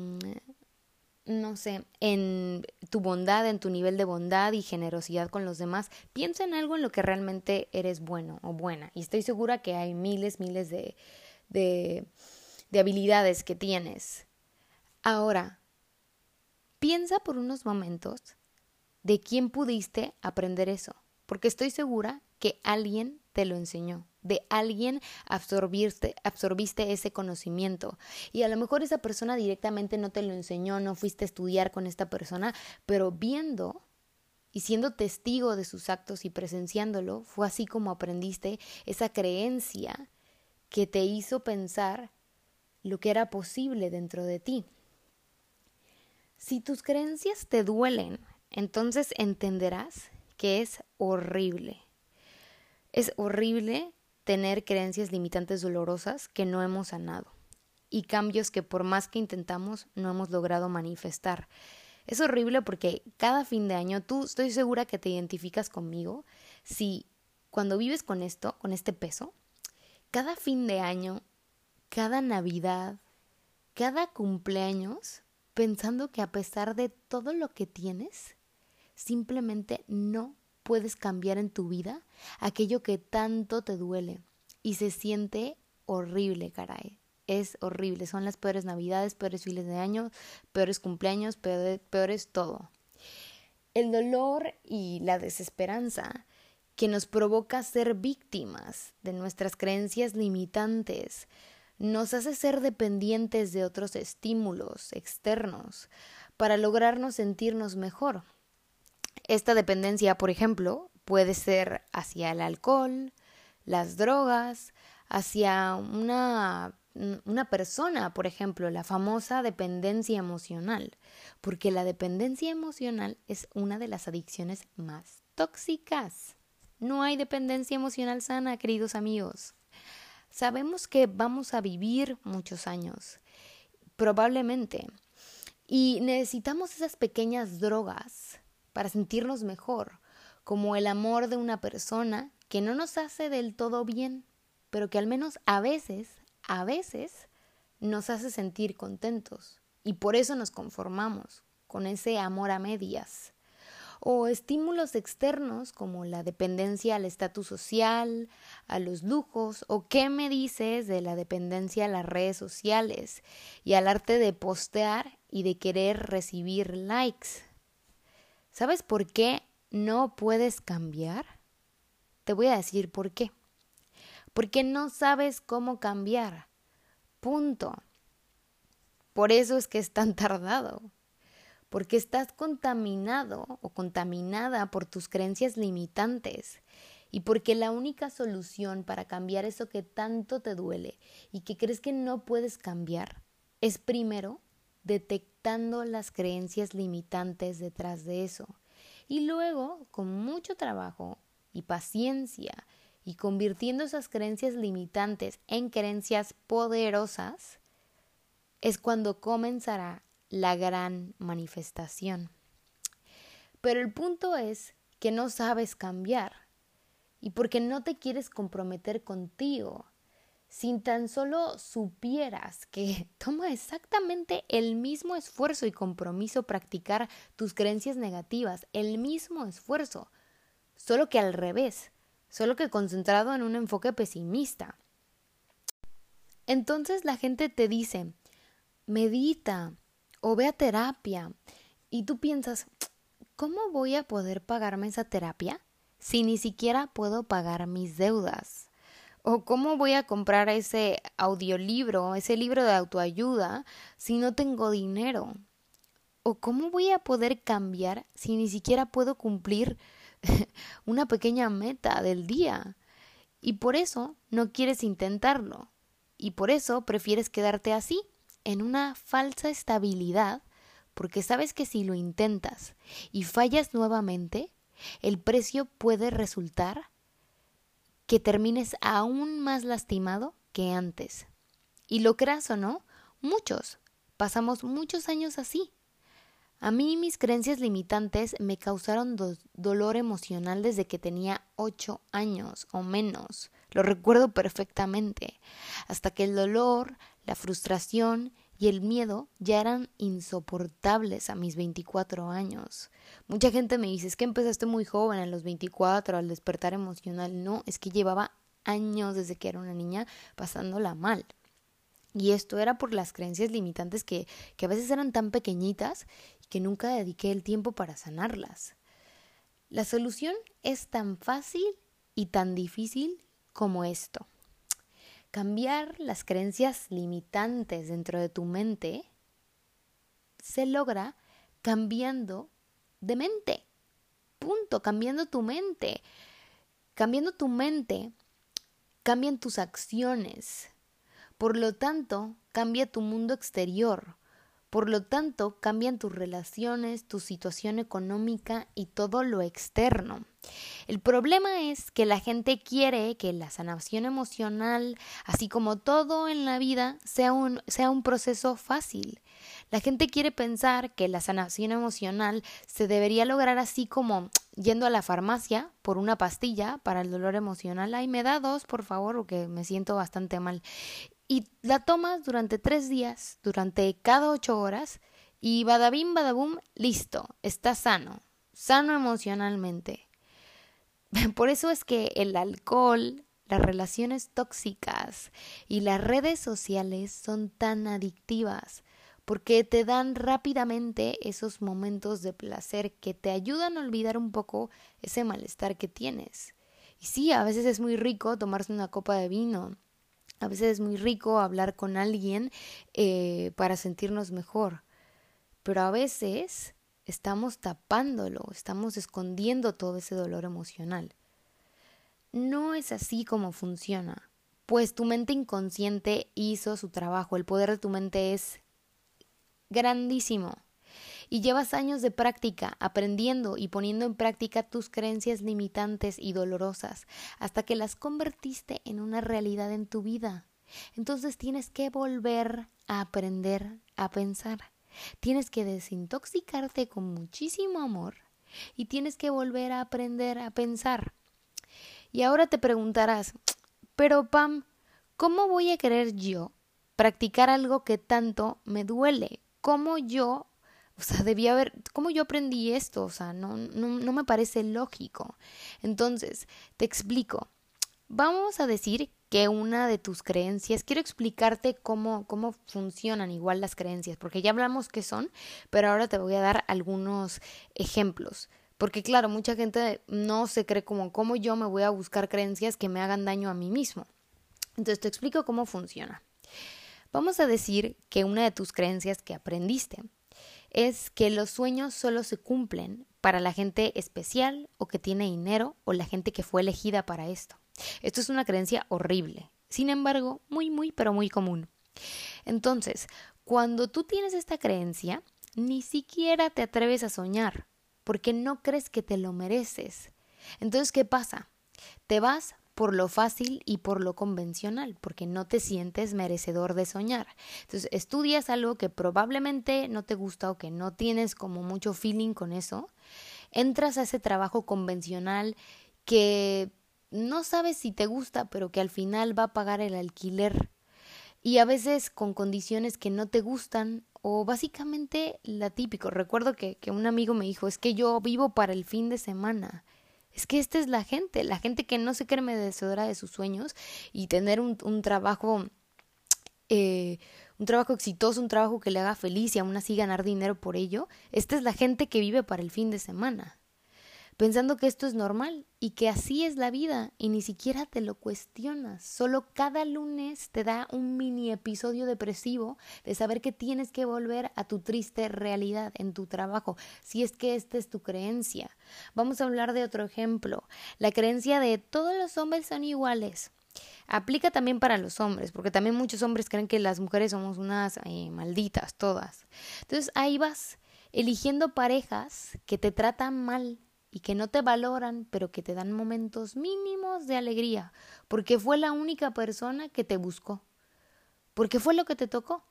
no sé, en tu bondad, en tu nivel de bondad y generosidad con los demás. Piensa en algo en lo que realmente eres bueno o buena. Y estoy segura que hay miles, miles de, de, de habilidades que tienes. Ahora, piensa por unos momentos de quién pudiste aprender eso, porque estoy segura que alguien te lo enseñó, de alguien absorbiste, absorbiste ese conocimiento, y a lo mejor esa persona directamente no te lo enseñó, no fuiste a estudiar con esta persona, pero viendo y siendo testigo de sus actos y presenciándolo, fue así como aprendiste esa creencia que te hizo pensar lo que era posible dentro de ti. Si tus creencias te duelen, entonces entenderás que es horrible. Es horrible tener creencias limitantes dolorosas que no hemos sanado y cambios que por más que intentamos no hemos logrado manifestar. Es horrible porque cada fin de año, tú estoy segura que te identificas conmigo, si cuando vives con esto, con este peso, cada fin de año, cada Navidad, cada cumpleaños, pensando que a pesar de todo lo que tienes, simplemente no puedes cambiar en tu vida aquello que tanto te duele y se siente horrible, caray. Es horrible, son las peores navidades, peores fines de año, peores cumpleaños, peores, peores todo. El dolor y la desesperanza que nos provoca ser víctimas de nuestras creencias limitantes nos hace ser dependientes de otros estímulos externos para lograrnos sentirnos mejor. Esta dependencia, por ejemplo, puede ser hacia el alcohol, las drogas, hacia una, una persona, por ejemplo, la famosa dependencia emocional, porque la dependencia emocional es una de las adicciones más tóxicas. No hay dependencia emocional sana, queridos amigos. Sabemos que vamos a vivir muchos años, probablemente, y necesitamos esas pequeñas drogas para sentirnos mejor, como el amor de una persona que no nos hace del todo bien, pero que al menos a veces, a veces nos hace sentir contentos y por eso nos conformamos con ese amor a medias. O estímulos externos como la dependencia al estatus social, a los lujos, o qué me dices de la dependencia a las redes sociales y al arte de postear y de querer recibir likes. ¿Sabes por qué no puedes cambiar? Te voy a decir por qué. Porque no sabes cómo cambiar. Punto. Por eso es que es tan tardado. Porque estás contaminado o contaminada por tus creencias limitantes y porque la única solución para cambiar eso que tanto te duele y que crees que no puedes cambiar es primero detectando las creencias limitantes detrás de eso y luego con mucho trabajo y paciencia y convirtiendo esas creencias limitantes en creencias poderosas es cuando comenzará la gran manifestación. Pero el punto es que no sabes cambiar y porque no te quieres comprometer contigo, sin tan solo supieras que toma exactamente el mismo esfuerzo y compromiso practicar tus creencias negativas, el mismo esfuerzo, solo que al revés, solo que concentrado en un enfoque pesimista. Entonces la gente te dice, medita, o ve a terapia, y tú piensas, ¿cómo voy a poder pagarme esa terapia si ni siquiera puedo pagar mis deudas? ¿O cómo voy a comprar ese audiolibro, ese libro de autoayuda si no tengo dinero? ¿O cómo voy a poder cambiar si ni siquiera puedo cumplir una pequeña meta del día? Y por eso no quieres intentarlo, y por eso prefieres quedarte así, en una falsa estabilidad, porque sabes que si lo intentas y fallas nuevamente, el precio puede resultar que termines aún más lastimado que antes. Y lo creas o no, muchos pasamos muchos años así. A mí mis creencias limitantes me causaron do- dolor emocional desde que tenía ocho años o menos. Lo recuerdo perfectamente. Hasta que el dolor, la frustración y el miedo ya eran insoportables a mis veinticuatro años. Mucha gente me dice, es que empezaste muy joven a los veinticuatro al despertar emocional. No, es que llevaba años desde que era una niña pasándola mal. Y esto era por las creencias limitantes que, que a veces eran tan pequeñitas y que nunca dediqué el tiempo para sanarlas. La solución es tan fácil y tan difícil como esto. Cambiar las creencias limitantes dentro de tu mente se logra cambiando de mente. Punto, cambiando tu mente. Cambiando tu mente, cambian tus acciones. Por lo tanto, cambia tu mundo exterior. Por lo tanto, cambian tus relaciones, tu situación económica y todo lo externo. El problema es que la gente quiere que la sanación emocional, así como todo en la vida, sea un, sea un proceso fácil. La gente quiere pensar que la sanación emocional se debería lograr así como yendo a la farmacia por una pastilla para el dolor emocional. Ay, me da dos, por favor, porque me siento bastante mal. Y la tomas durante tres días, durante cada ocho horas, y badabim, badabum, listo, estás sano, sano emocionalmente. Por eso es que el alcohol, las relaciones tóxicas y las redes sociales son tan adictivas, porque te dan rápidamente esos momentos de placer que te ayudan a olvidar un poco ese malestar que tienes. Y sí, a veces es muy rico tomarse una copa de vino. A veces es muy rico hablar con alguien eh, para sentirnos mejor, pero a veces estamos tapándolo, estamos escondiendo todo ese dolor emocional. No es así como funciona, pues tu mente inconsciente hizo su trabajo, el poder de tu mente es grandísimo. Y llevas años de práctica, aprendiendo y poniendo en práctica tus creencias limitantes y dolorosas, hasta que las convertiste en una realidad en tu vida. Entonces tienes que volver a aprender a pensar. Tienes que desintoxicarte con muchísimo amor y tienes que volver a aprender a pensar. Y ahora te preguntarás, pero Pam, ¿cómo voy a querer yo practicar algo que tanto me duele? ¿Cómo yo O sea, debía haber, ¿cómo yo aprendí esto? O sea, no, no, no me parece lógico. Entonces, te explico. Vamos a decir que una de tus creencias, quiero explicarte cómo, cómo funcionan igual las creencias, porque ya hablamos qué son, pero ahora te voy a dar algunos ejemplos. Porque claro, mucha gente no se cree como cómo yo me voy a buscar creencias que me hagan daño a mí mismo. Entonces, te explico cómo funciona. Vamos a decir que una de tus creencias que aprendiste es que los sueños solo se cumplen para la gente especial o que tiene dinero o la gente que fue elegida para esto. Esto es una creencia horrible, sin embargo, muy, muy, pero muy común. Entonces, cuando tú tienes esta creencia, ni siquiera te atreves a soñar, porque no crees que te lo mereces. Entonces, ¿qué pasa? Te vas por lo fácil y por lo convencional, porque no te sientes merecedor de soñar. Entonces, estudias algo que probablemente no te gusta o que no tienes como mucho feeling con eso, entras a ese trabajo convencional que no sabes si te gusta, pero que al final va a pagar el alquiler y a veces con condiciones que no te gustan o básicamente la típico. Recuerdo que, que un amigo me dijo, es que yo vivo para el fin de semana. Es que esta es la gente, la gente que no se cree merecedora de sus sueños y tener un, un trabajo, eh, un trabajo exitoso, un trabajo que le haga feliz y aún así ganar dinero por ello. Esta es la gente que vive para el fin de semana, pensando que esto es normal y que así es la vida y ni siquiera te lo cuestionas. Solo cada lunes te da un mini episodio depresivo de saber que tienes que volver a tu triste realidad en tu trabajo, si es que esta es tu creencia. Vamos a hablar de otro ejemplo, la creencia de todos los hombres son iguales. Aplica también para los hombres, porque también muchos hombres creen que las mujeres somos unas eh, malditas todas. Entonces ahí vas. eligiendo parejas que te tratan mal y que no te valoran, pero que te dan momentos mínimos de alegría, porque fue la única persona que te buscó, porque fue lo que te tocó.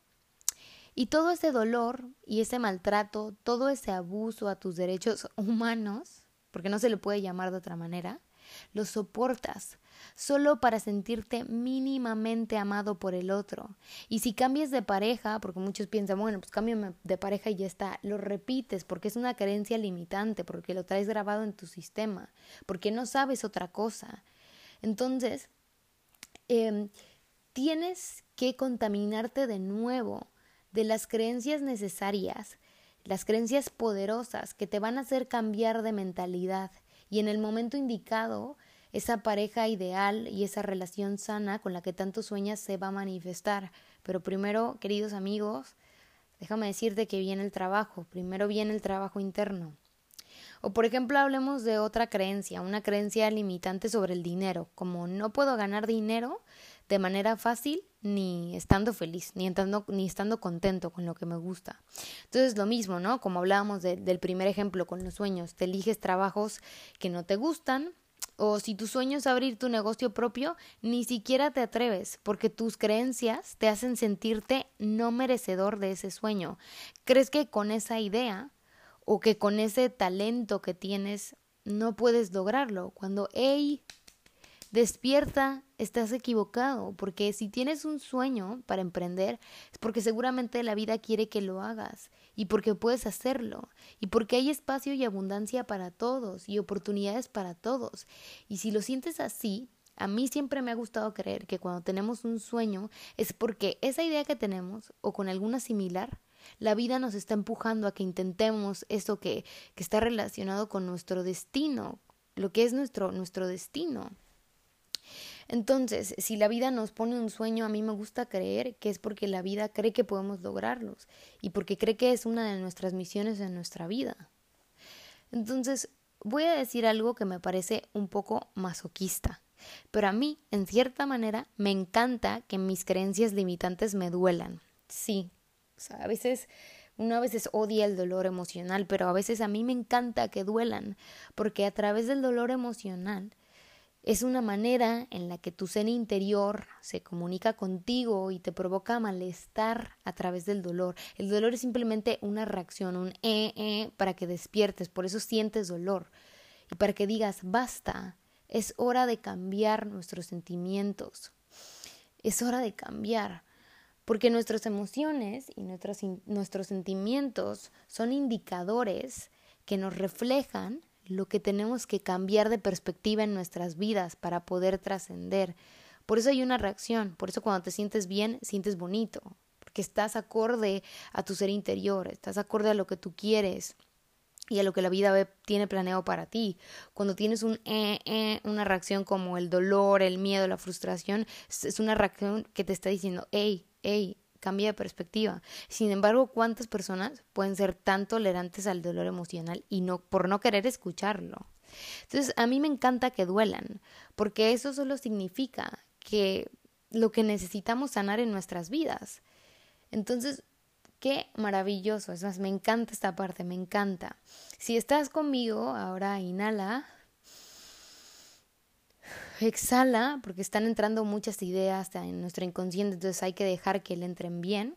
Y todo ese dolor y ese maltrato, todo ese abuso a tus derechos humanos, porque no se le puede llamar de otra manera, lo soportas solo para sentirte mínimamente amado por el otro. Y si cambias de pareja, porque muchos piensan, bueno, pues cámbiame de pareja y ya está, lo repites porque es una creencia limitante, porque lo traes grabado en tu sistema, porque no sabes otra cosa. Entonces, eh, tienes que contaminarte de nuevo de las creencias necesarias, las creencias poderosas que te van a hacer cambiar de mentalidad y en el momento indicado esa pareja ideal y esa relación sana con la que tanto sueñas se va a manifestar. Pero primero, queridos amigos, déjame decirte que viene el trabajo, primero viene el trabajo interno. O por ejemplo, hablemos de otra creencia, una creencia limitante sobre el dinero, como no puedo ganar dinero de manera fácil ni estando feliz, ni estando, ni estando contento con lo que me gusta. Entonces lo mismo, ¿no? Como hablábamos de, del primer ejemplo con los sueños, te eliges trabajos que no te gustan, o si tu sueño es abrir tu negocio propio, ni siquiera te atreves, porque tus creencias te hacen sentirte no merecedor de ese sueño. ¿Crees que con esa idea o que con ese talento que tienes no puedes lograrlo? Cuando, hey, despierta, estás equivocado, porque si tienes un sueño para emprender es porque seguramente la vida quiere que lo hagas y porque puedes hacerlo y porque hay espacio y abundancia para todos y oportunidades para todos. Y si lo sientes así, a mí siempre me ha gustado creer que cuando tenemos un sueño es porque esa idea que tenemos o con alguna similar, la vida nos está empujando a que intentemos eso que, que está relacionado con nuestro destino, lo que es nuestro, nuestro destino. Entonces, si la vida nos pone un sueño, a mí me gusta creer que es porque la vida cree que podemos lograrlos y porque cree que es una de nuestras misiones en nuestra vida. Entonces, voy a decir algo que me parece un poco masoquista, pero a mí, en cierta manera, me encanta que mis creencias limitantes me duelan. Sí, o sea, a veces uno a veces odia el dolor emocional, pero a veces a mí me encanta que duelan, porque a través del dolor emocional es una manera en la que tu ser interior se comunica contigo y te provoca malestar a través del dolor. El dolor es simplemente una reacción, un eh, eh, para que despiertes, por eso sientes dolor. Y para que digas, basta, es hora de cambiar nuestros sentimientos. Es hora de cambiar, porque nuestras emociones y nuestros, nuestros sentimientos son indicadores que nos reflejan lo que tenemos que cambiar de perspectiva en nuestras vidas para poder trascender. Por eso hay una reacción, por eso cuando te sientes bien, sientes bonito, porque estás acorde a tu ser interior, estás acorde a lo que tú quieres y a lo que la vida tiene planeado para ti. Cuando tienes un eh, eh, una reacción como el dolor, el miedo, la frustración, es una reacción que te está diciendo, hey, hey, cambia de perspectiva. Sin embargo, ¿cuántas personas pueden ser tan tolerantes al dolor emocional y no por no querer escucharlo? Entonces, a mí me encanta que duelan, porque eso solo significa que lo que necesitamos sanar en nuestras vidas. Entonces, qué maravilloso. Es más, me encanta esta parte, me encanta. Si estás conmigo, ahora inhala. Exhala, porque están entrando muchas ideas en nuestro inconsciente, entonces hay que dejar que le entren bien.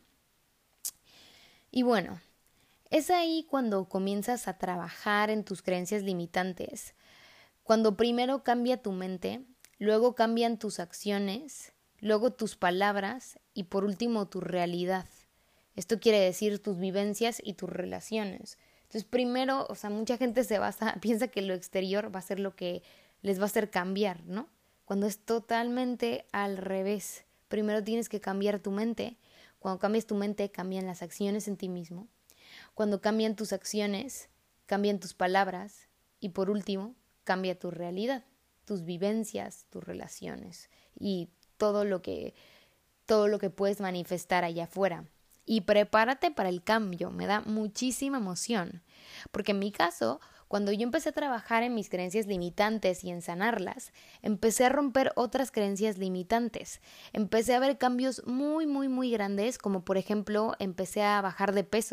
Y bueno, es ahí cuando comienzas a trabajar en tus creencias limitantes, cuando primero cambia tu mente, luego cambian tus acciones, luego tus palabras y por último tu realidad. Esto quiere decir tus vivencias y tus relaciones. Entonces primero, o sea, mucha gente se basa, piensa que lo exterior va a ser lo que les va a hacer cambiar, ¿no? Cuando es totalmente al revés. Primero tienes que cambiar tu mente. Cuando cambias tu mente, cambian las acciones en ti mismo. Cuando cambian tus acciones, cambian tus palabras. Y por último, cambia tu realidad, tus vivencias, tus relaciones y todo lo que, todo lo que puedes manifestar allá afuera. Y prepárate para el cambio. Me da muchísima emoción. Porque en mi caso, cuando yo empecé a trabajar en mis creencias limitantes y en sanarlas, empecé a romper otras creencias limitantes. Empecé a ver cambios muy, muy, muy grandes, como por ejemplo, empecé a bajar de peso,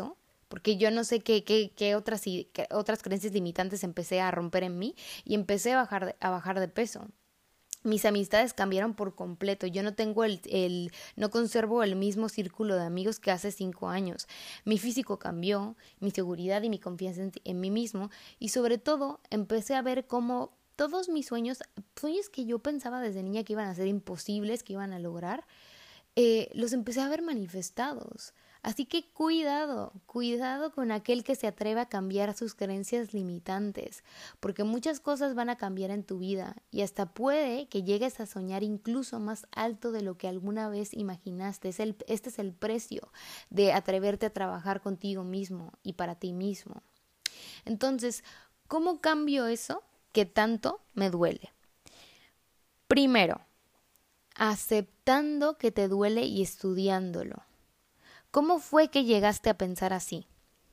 porque yo no sé qué, qué, qué, otras, qué otras creencias limitantes empecé a romper en mí y empecé a bajar, a bajar de peso. Mis amistades cambiaron por completo. Yo no tengo el, el, no conservo el mismo círculo de amigos que hace cinco años. Mi físico cambió, mi seguridad y mi confianza en, en mí mismo, y sobre todo empecé a ver cómo todos mis sueños, sueños que yo pensaba desde niña que iban a ser imposibles, que iban a lograr, eh, los empecé a ver manifestados. Así que cuidado, cuidado con aquel que se atreve a cambiar sus creencias limitantes, porque muchas cosas van a cambiar en tu vida y hasta puede que llegues a soñar incluso más alto de lo que alguna vez imaginaste. Es el, este es el precio de atreverte a trabajar contigo mismo y para ti mismo. Entonces, ¿cómo cambio eso que tanto me duele? Primero, aceptando que te duele y estudiándolo. ¿Cómo fue que llegaste a pensar así?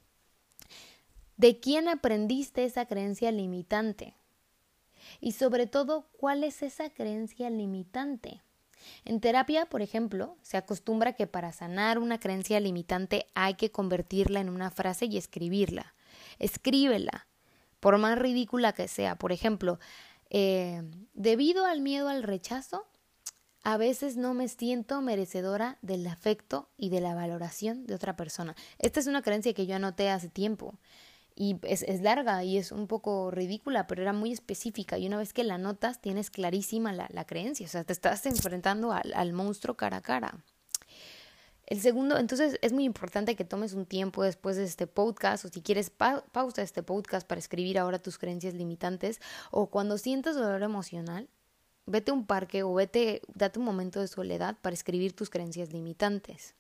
¿De quién aprendiste esa creencia limitante? Y sobre todo, ¿cuál es esa creencia limitante? En terapia, por ejemplo, se acostumbra que para sanar una creencia limitante hay que convertirla en una frase y escribirla. Escríbela, por más ridícula que sea. Por ejemplo, eh, debido al miedo al rechazo, a veces no me siento merecedora del afecto y de la valoración de otra persona. Esta es una creencia que yo anoté hace tiempo y es, es larga y es un poco ridícula, pero era muy específica, y una vez que la anotas tienes clarísima la, la creencia, o sea, te estás enfrentando al, al monstruo cara a cara. El segundo, entonces es muy importante que tomes un tiempo después de este podcast, o si quieres pa- pausa este podcast para escribir ahora tus creencias limitantes, o cuando sientas dolor emocional, vete a un parque o vete, date un momento de soledad para escribir tus creencias limitantes.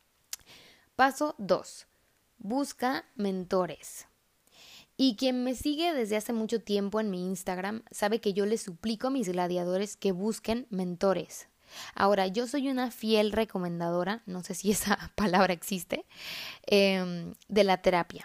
Paso dos. Busca mentores. Y quien me sigue desde hace mucho tiempo en mi Instagram sabe que yo les suplico a mis gladiadores que busquen mentores. Ahora, yo soy una fiel recomendadora, no sé si esa palabra existe, eh, de la terapia.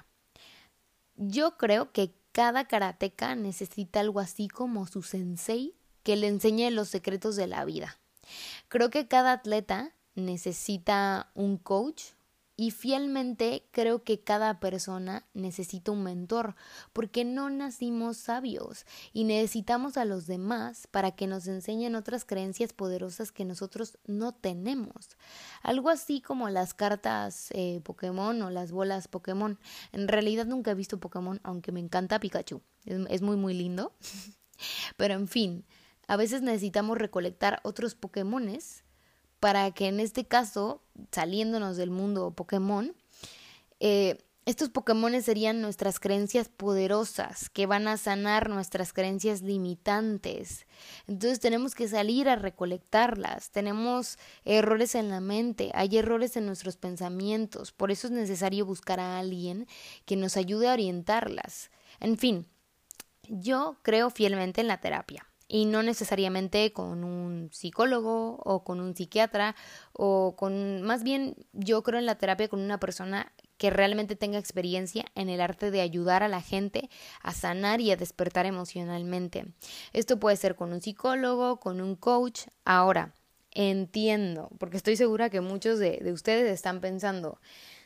Yo creo que cada karateca necesita algo así como su sensei que le enseñe los secretos de la vida. Creo que cada atleta necesita un coach y fielmente creo que cada persona necesita un mentor, porque no nacimos sabios y necesitamos a los demás para que nos enseñen otras creencias poderosas que nosotros no tenemos. Algo así como las cartas eh, Pokémon o las bolas Pokémon. En realidad nunca he visto Pokémon, aunque me encanta Pikachu. Es, es muy muy lindo. Pero en fin, a veces necesitamos recolectar otros Pokémones para que en este caso, saliéndonos del mundo Pokémon, eh, estos Pokémones serían nuestras creencias poderosas que van a sanar nuestras creencias limitantes. Entonces tenemos que salir a recolectarlas. Tenemos errores en la mente, hay errores en nuestros pensamientos. Por eso es necesario buscar a alguien que nos ayude a orientarlas. En fin, yo creo fielmente en la terapia. Y no necesariamente con un psicólogo o con un psiquiatra o con, más bien yo creo en la terapia con una persona que realmente tenga experiencia en el arte de ayudar a la gente a sanar y a despertar emocionalmente. Esto puede ser con un psicólogo, con un coach. Ahora, entiendo, porque estoy segura que muchos de, de ustedes están pensando,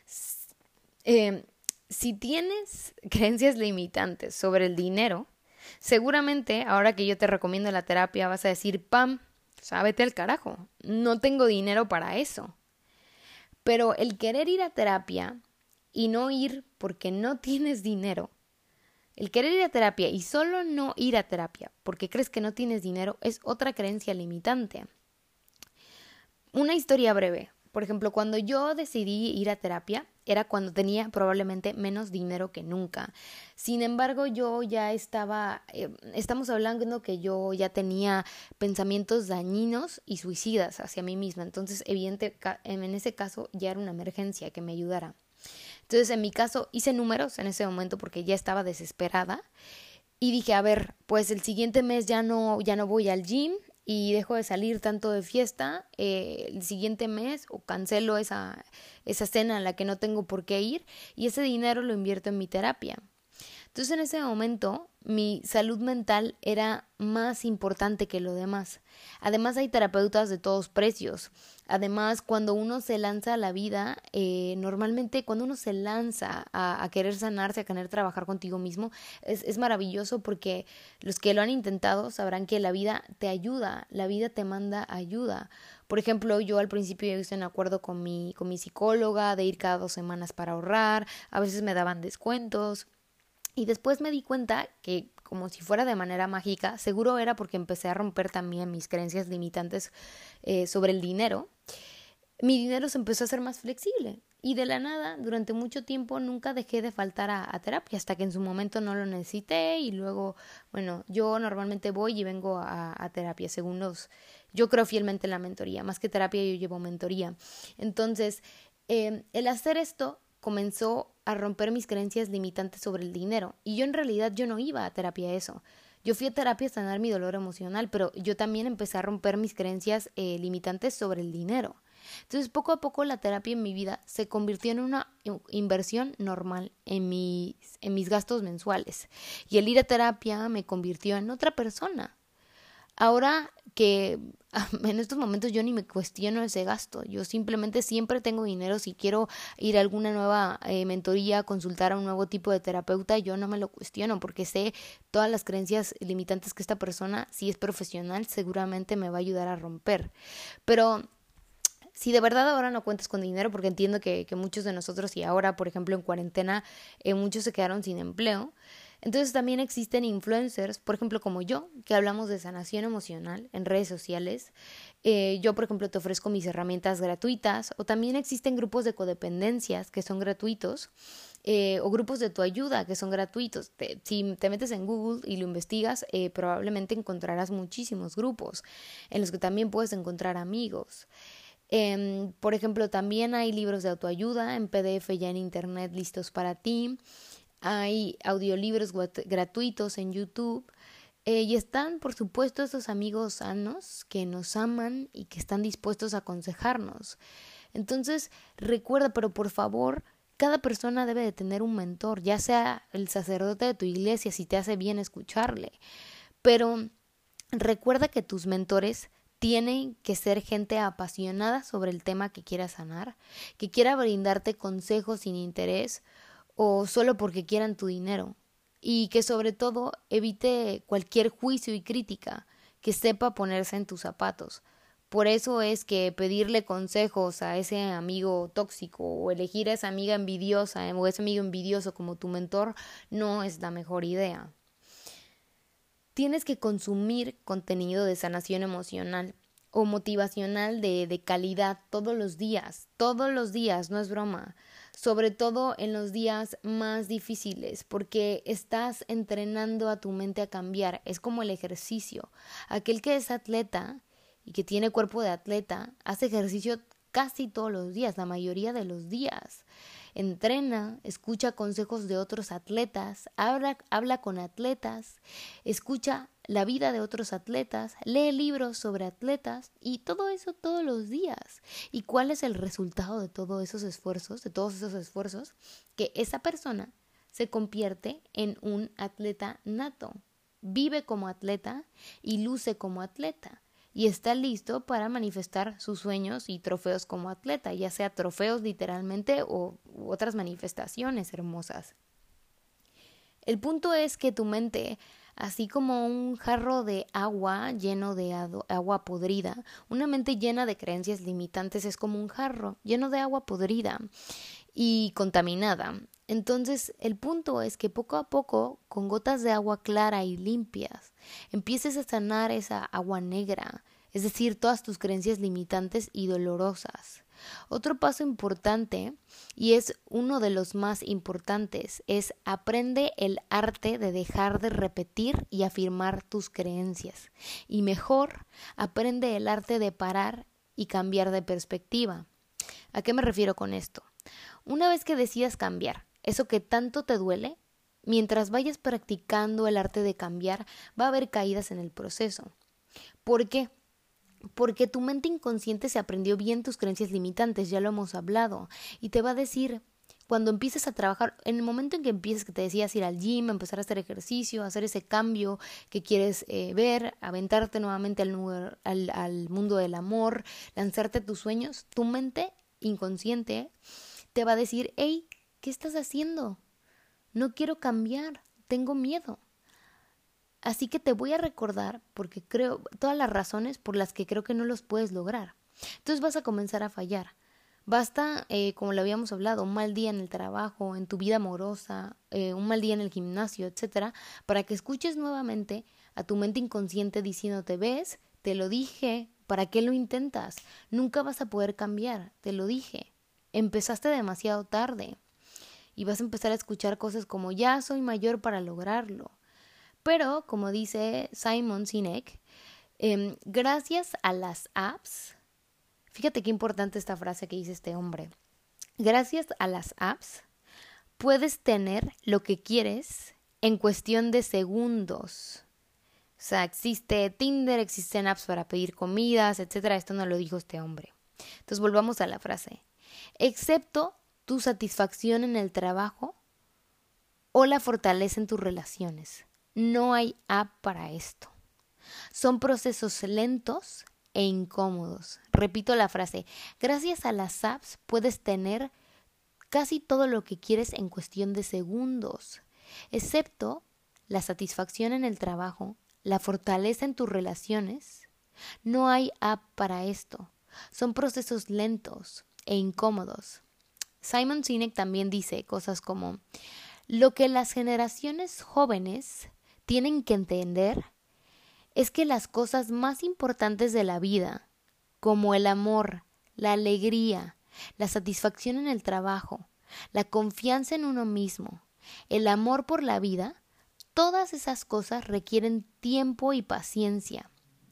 eh, si tienes creencias limitantes sobre el dinero, seguramente, ahora que yo te recomiendo la terapia, vas a decir, Pam, sábete al carajo, no tengo dinero para eso. Pero el querer ir a terapia y no ir porque no tienes dinero, el querer ir a terapia y solo no ir a terapia porque crees que no tienes dinero es otra creencia limitante. Una historia breve. Por ejemplo, cuando yo decidí ir a terapia, era cuando tenía probablemente menos dinero que nunca. Sin embargo, yo ya estaba, eh, estamos hablando que yo ya tenía pensamientos dañinos y suicidas hacia mí misma. Entonces, evidente, en ese caso ya era una emergencia que me ayudara. Entonces, en mi caso, hice números en ese momento porque ya estaba desesperada. Y dije, a ver, pues el siguiente mes ya no, ya no voy al gym y dejo de salir tanto de fiesta, eh, el siguiente mes o cancelo esa, esa cena a la que no tengo por qué ir y ese dinero lo invierto en mi terapia. Entonces en ese momento mi salud mental era más importante que lo demás. Además hay terapeutas de todos precios. Además, cuando uno se lanza a la vida, eh, normalmente cuando uno se lanza a, a querer sanarse, a querer trabajar contigo mismo, es, es maravilloso porque los que lo han intentado sabrán que la vida te ayuda, la vida te manda ayuda. Por ejemplo, yo al principio yo hice un acuerdo con mi, con mi psicóloga de ir cada dos semanas para ahorrar, a veces me daban descuentos. Y después me di cuenta que, como si fuera de manera mágica, seguro era porque empecé a romper también mis creencias limitantes eh, sobre el dinero. Mi dinero se empezó a hacer más flexible y de la nada, durante mucho tiempo nunca dejé de faltar a, a terapia hasta que en su momento no lo necesité y luego, bueno, yo normalmente voy y vengo a, a terapia según los... Yo creo fielmente en la mentoría, más que terapia yo llevo mentoría. Entonces, eh, el hacer esto comenzó a romper mis creencias limitantes sobre el dinero. Y yo en realidad yo no iba a terapia a eso. Yo fui a terapia a sanar mi dolor emocional, pero yo también empecé a romper mis creencias eh, limitantes sobre el dinero. Entonces, poco a poco la terapia en mi vida se convirtió en una inversión normal en mis, en mis gastos mensuales. Y el ir a terapia me convirtió en otra persona. Ahora que en estos momentos yo ni me cuestiono ese gasto, yo simplemente siempre tengo dinero. Si quiero ir a alguna nueva eh, mentoría, consultar a un nuevo tipo de terapeuta, yo no me lo cuestiono porque sé todas las creencias limitantes que esta persona, si es profesional, seguramente me va a ayudar a romper. Pero si de verdad ahora no cuentas con dinero, porque entiendo que, que muchos de nosotros y ahora, por ejemplo, en cuarentena, eh, muchos se quedaron sin empleo. Entonces también existen influencers, por ejemplo como yo, que hablamos de sanación emocional en redes sociales. Eh, yo, por ejemplo, te ofrezco mis herramientas gratuitas, o también existen grupos de codependencias que son gratuitos, eh, o grupos de tu ayuda que son gratuitos. Te, si te metes en Google y lo investigas, eh, probablemente encontrarás muchísimos grupos en los que también puedes encontrar amigos. Eh, por ejemplo, también hay libros de autoayuda en P D F ya en internet listos para ti. Hay audiolibros gratuitos en YouTube eh, y están, por supuesto, esos amigos sanos que nos aman y que están dispuestos a aconsejarnos. Entonces, recuerda, pero por favor, cada persona debe de tener un mentor, ya sea el sacerdote de tu iglesia, si te hace bien escucharle. Pero recuerda que tus mentores tienen que ser gente apasionada sobre el tema que quiera sanar, que quiera brindarte consejos sin interés o solo porque quieran tu dinero, y que sobre todo evite cualquier juicio y crítica, que sepa ponerse en tus zapatos. Por eso es que pedirle consejos a ese amigo tóxico o elegir a esa amiga envidiosa o ese amigo envidioso como tu mentor no es la mejor idea. Tienes que consumir contenido de sanación emocional o motivacional de, de calidad todos los días, todos los días, no es broma. Sobre todo en los días más difíciles, porque estás entrenando a tu mente a cambiar. Es como el ejercicio. Aquel que es atleta y que tiene cuerpo de atleta hace ejercicio casi todos los días, la mayoría de los días. Entrena, escucha consejos de otros atletas, habla, habla con atletas, escucha la vida de otros atletas, lee libros sobre atletas y todo eso todos los días. ¿Y cuál es el resultado de todos esos esfuerzos, de todos esos esfuerzos? Que esa persona se convierte en un atleta nato, vive como atleta y luce como atleta. Y está listo para manifestar sus sueños y trofeos como atleta, ya sea trofeos literalmente o u otras manifestaciones hermosas. El punto es que tu mente, así como un jarro de agua lleno de agua podrida, una mente llena de creencias limitantes es como un jarro lleno de agua podrida y contaminada. Entonces, el punto es que poco a poco, con gotas de agua clara y limpias, empieces a sanar esa agua negra, es decir, todas tus creencias limitantes y dolorosas. Otro paso importante, y es uno de los más importantes, es aprende el arte de dejar de repetir y afirmar tus creencias. Y mejor, aprende el arte de parar y cambiar de perspectiva. ¿A qué me refiero con esto? Una vez que decidas cambiar, eso que tanto te duele, mientras vayas practicando el arte de cambiar, va a haber caídas en el proceso. ¿Por qué? Porque tu mente inconsciente se aprendió bien tus creencias limitantes, ya lo hemos hablado, y te va a decir cuando empieces a trabajar, en el momento en que empieces, que te decías ir al gym, empezar a hacer ejercicio, hacer ese cambio que quieres eh, ver, aventarte nuevamente al, al, al mundo del amor, lanzarte a tus sueños, tu mente inconsciente te va a decir, hey, ¿qué estás haciendo? No quiero cambiar, tengo miedo. Así que te voy a recordar, porque creo, todas las razones por las que creo que no los puedes lograr. Entonces vas a comenzar a fallar. Basta, eh, como lo habíamos hablado, un mal día en el trabajo, en tu vida amorosa, eh, un mal día en el gimnasio, etcétera, para que escuches nuevamente a tu mente inconsciente diciéndote, ves, te lo dije, ¿para qué lo intentas? Nunca vas a poder cambiar, te lo dije. Empezaste demasiado tarde. Y vas a empezar a escuchar cosas como, ya soy mayor para lograrlo. Pero, como dice Simon Sinek, eh, gracias a las apps, fíjate qué importante esta frase que dice este hombre, gracias a las apps puedes tener lo que quieres en cuestión de segundos. O sea, existe Tinder, existen apps para pedir comidas, etcétera. Esto no lo dijo este hombre. Entonces volvamos a la frase. Excepto tu satisfacción en el trabajo o la fortaleza en tus relaciones. No hay app para esto. Son procesos lentos e incómodos. Repito la frase. Gracias a las apps puedes tener casi todo lo que quieres en cuestión de segundos, excepto la satisfacción en el trabajo, la fortaleza en tus relaciones. No hay app para esto. Son procesos lentos e incómodos. Simon Sinek también dice cosas como, lo que las generaciones jóvenes tienen que entender es que las cosas más importantes de la vida, como el amor, la alegría, la satisfacción en el trabajo, la confianza en uno mismo, el amor por la vida, todas esas cosas requieren tiempo y paciencia.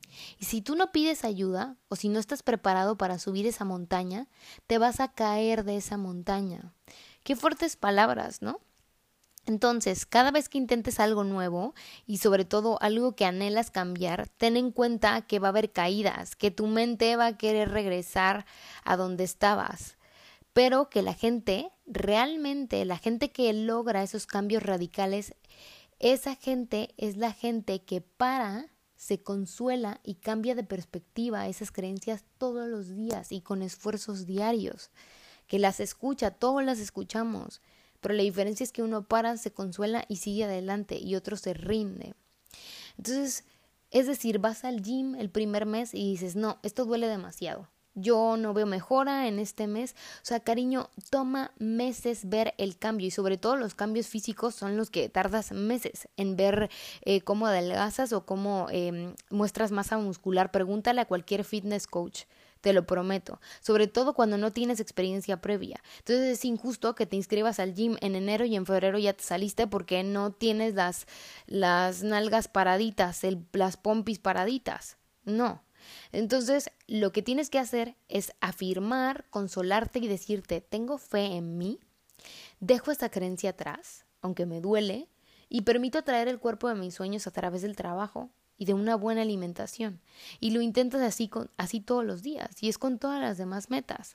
Y si tú no pides ayuda, o si no estás preparado para subir esa montaña, te vas a caer de esa montaña. Qué fuertes palabras, ¿no? Entonces, cada vez que intentes algo nuevo y sobre todo algo que anhelas cambiar, ten en cuenta que va a haber caídas, que tu mente va a querer regresar a donde estabas, pero que la gente, realmente la gente que logra esos cambios radicales, esa gente es la gente que para, se consuela y cambia de perspectiva esas creencias todos los días y con esfuerzos diarios, que las escucha, todos las escuchamos. Pero la diferencia es que uno para, se consuela y sigue adelante y otro se rinde. Entonces, es decir, vas al gym el primer mes y dices, no, esto duele demasiado. Yo no veo mejora en este mes. O sea, cariño, toma meses ver el cambio y sobre todo los cambios físicos son los que tardas meses en ver eh, cómo adelgazas o cómo eh, muestras masa muscular. Pregúntale a cualquier fitness coach. Te lo prometo, sobre todo cuando no tienes experiencia previa. Entonces es injusto que te inscribas al gym en enero y en febrero ya te saliste porque no tienes las, las nalgas paraditas, el, las pompis paraditas. No. Entonces lo que tienes que hacer es afirmar, consolarte y decirte, tengo fe en mí, dejo esta creencia atrás, aunque me duele, y permito atraer el cuerpo de mis sueños a través del trabajo y de una buena alimentación. Y lo intentas así, con, así todos los días. Y es con todas las demás metas.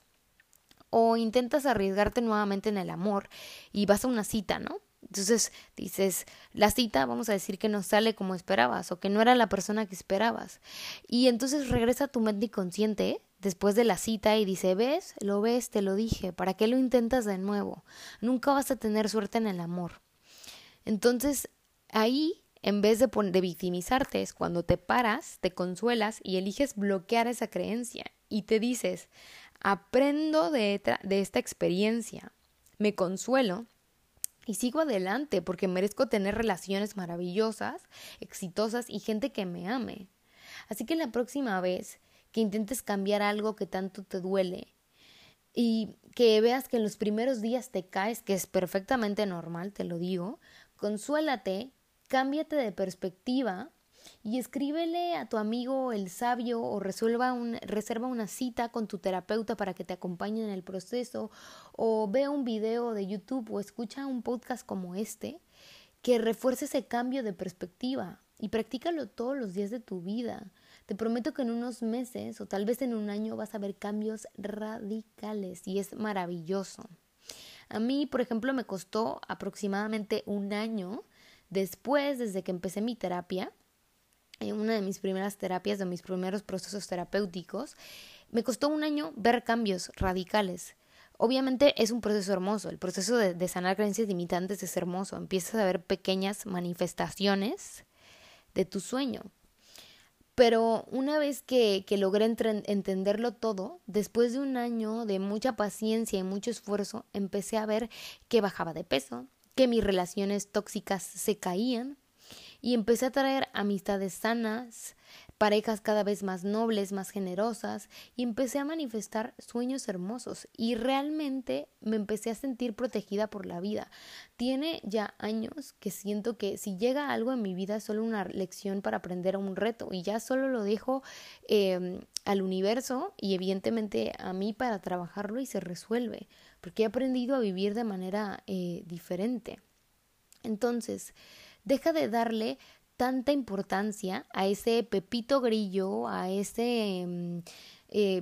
O intentas arriesgarte nuevamente en el amor y vas a una cita, ¿no? Entonces dices, la cita vamos a decir que no sale como esperabas o que no era la persona que esperabas. Y entonces regresa a tu mente inconsciente después de la cita y dice, ¿ves? Lo ves, te lo dije. ¿Para qué lo intentas de nuevo? Nunca vas a tener suerte en el amor. Entonces ahí, en vez de, de victimizarte, es cuando te paras, te consuelas y eliges bloquear esa creencia y te dices, aprendo de, de esta experiencia, me consuelo y sigo adelante porque merezco tener relaciones maravillosas, exitosas y gente que me ame. Así que la próxima vez que intentes cambiar algo que tanto te duele y que veas que en los primeros días te caes, que es perfectamente normal, te lo digo, consuélate, cámbiate de perspectiva y escríbele a tu amigo el sabio o resuelva un, reserva una cita con tu terapeuta para que te acompañe en el proceso o ve un video de YouTube o escucha un podcast como este que refuerce ese cambio de perspectiva y practícalo todos los días de tu vida. Te prometo que en unos meses o tal vez en un año vas a ver cambios radicales y es maravilloso. A mí, por ejemplo, me costó aproximadamente un año después, desde que empecé mi terapia, en una de mis primeras terapias, de mis primeros procesos terapéuticos, me costó un año ver cambios radicales. Obviamente es un proceso hermoso, el proceso de, de sanar creencias limitantes es hermoso, empiezas a ver pequeñas manifestaciones de tu sueño. Pero una vez que, que logré entre, entenderlo todo, después de un año de mucha paciencia y mucho esfuerzo, empecé a ver que bajaba de peso, que mis relaciones tóxicas se caían y empecé a traer amistades sanas, parejas cada vez más nobles, más generosas, y empecé a manifestar sueños hermosos y realmente me empecé a sentir protegida por la vida. Tiene ya años que siento que si llega algo en mi vida es solo una lección para aprender a un reto y ya solo lo dejo eh, al universo y evidentemente a mí para trabajarlo y se resuelve, porque he aprendido a vivir de manera eh, diferente. Entonces, deja de darle tanta importancia a ese pepito grillo, a ese eh,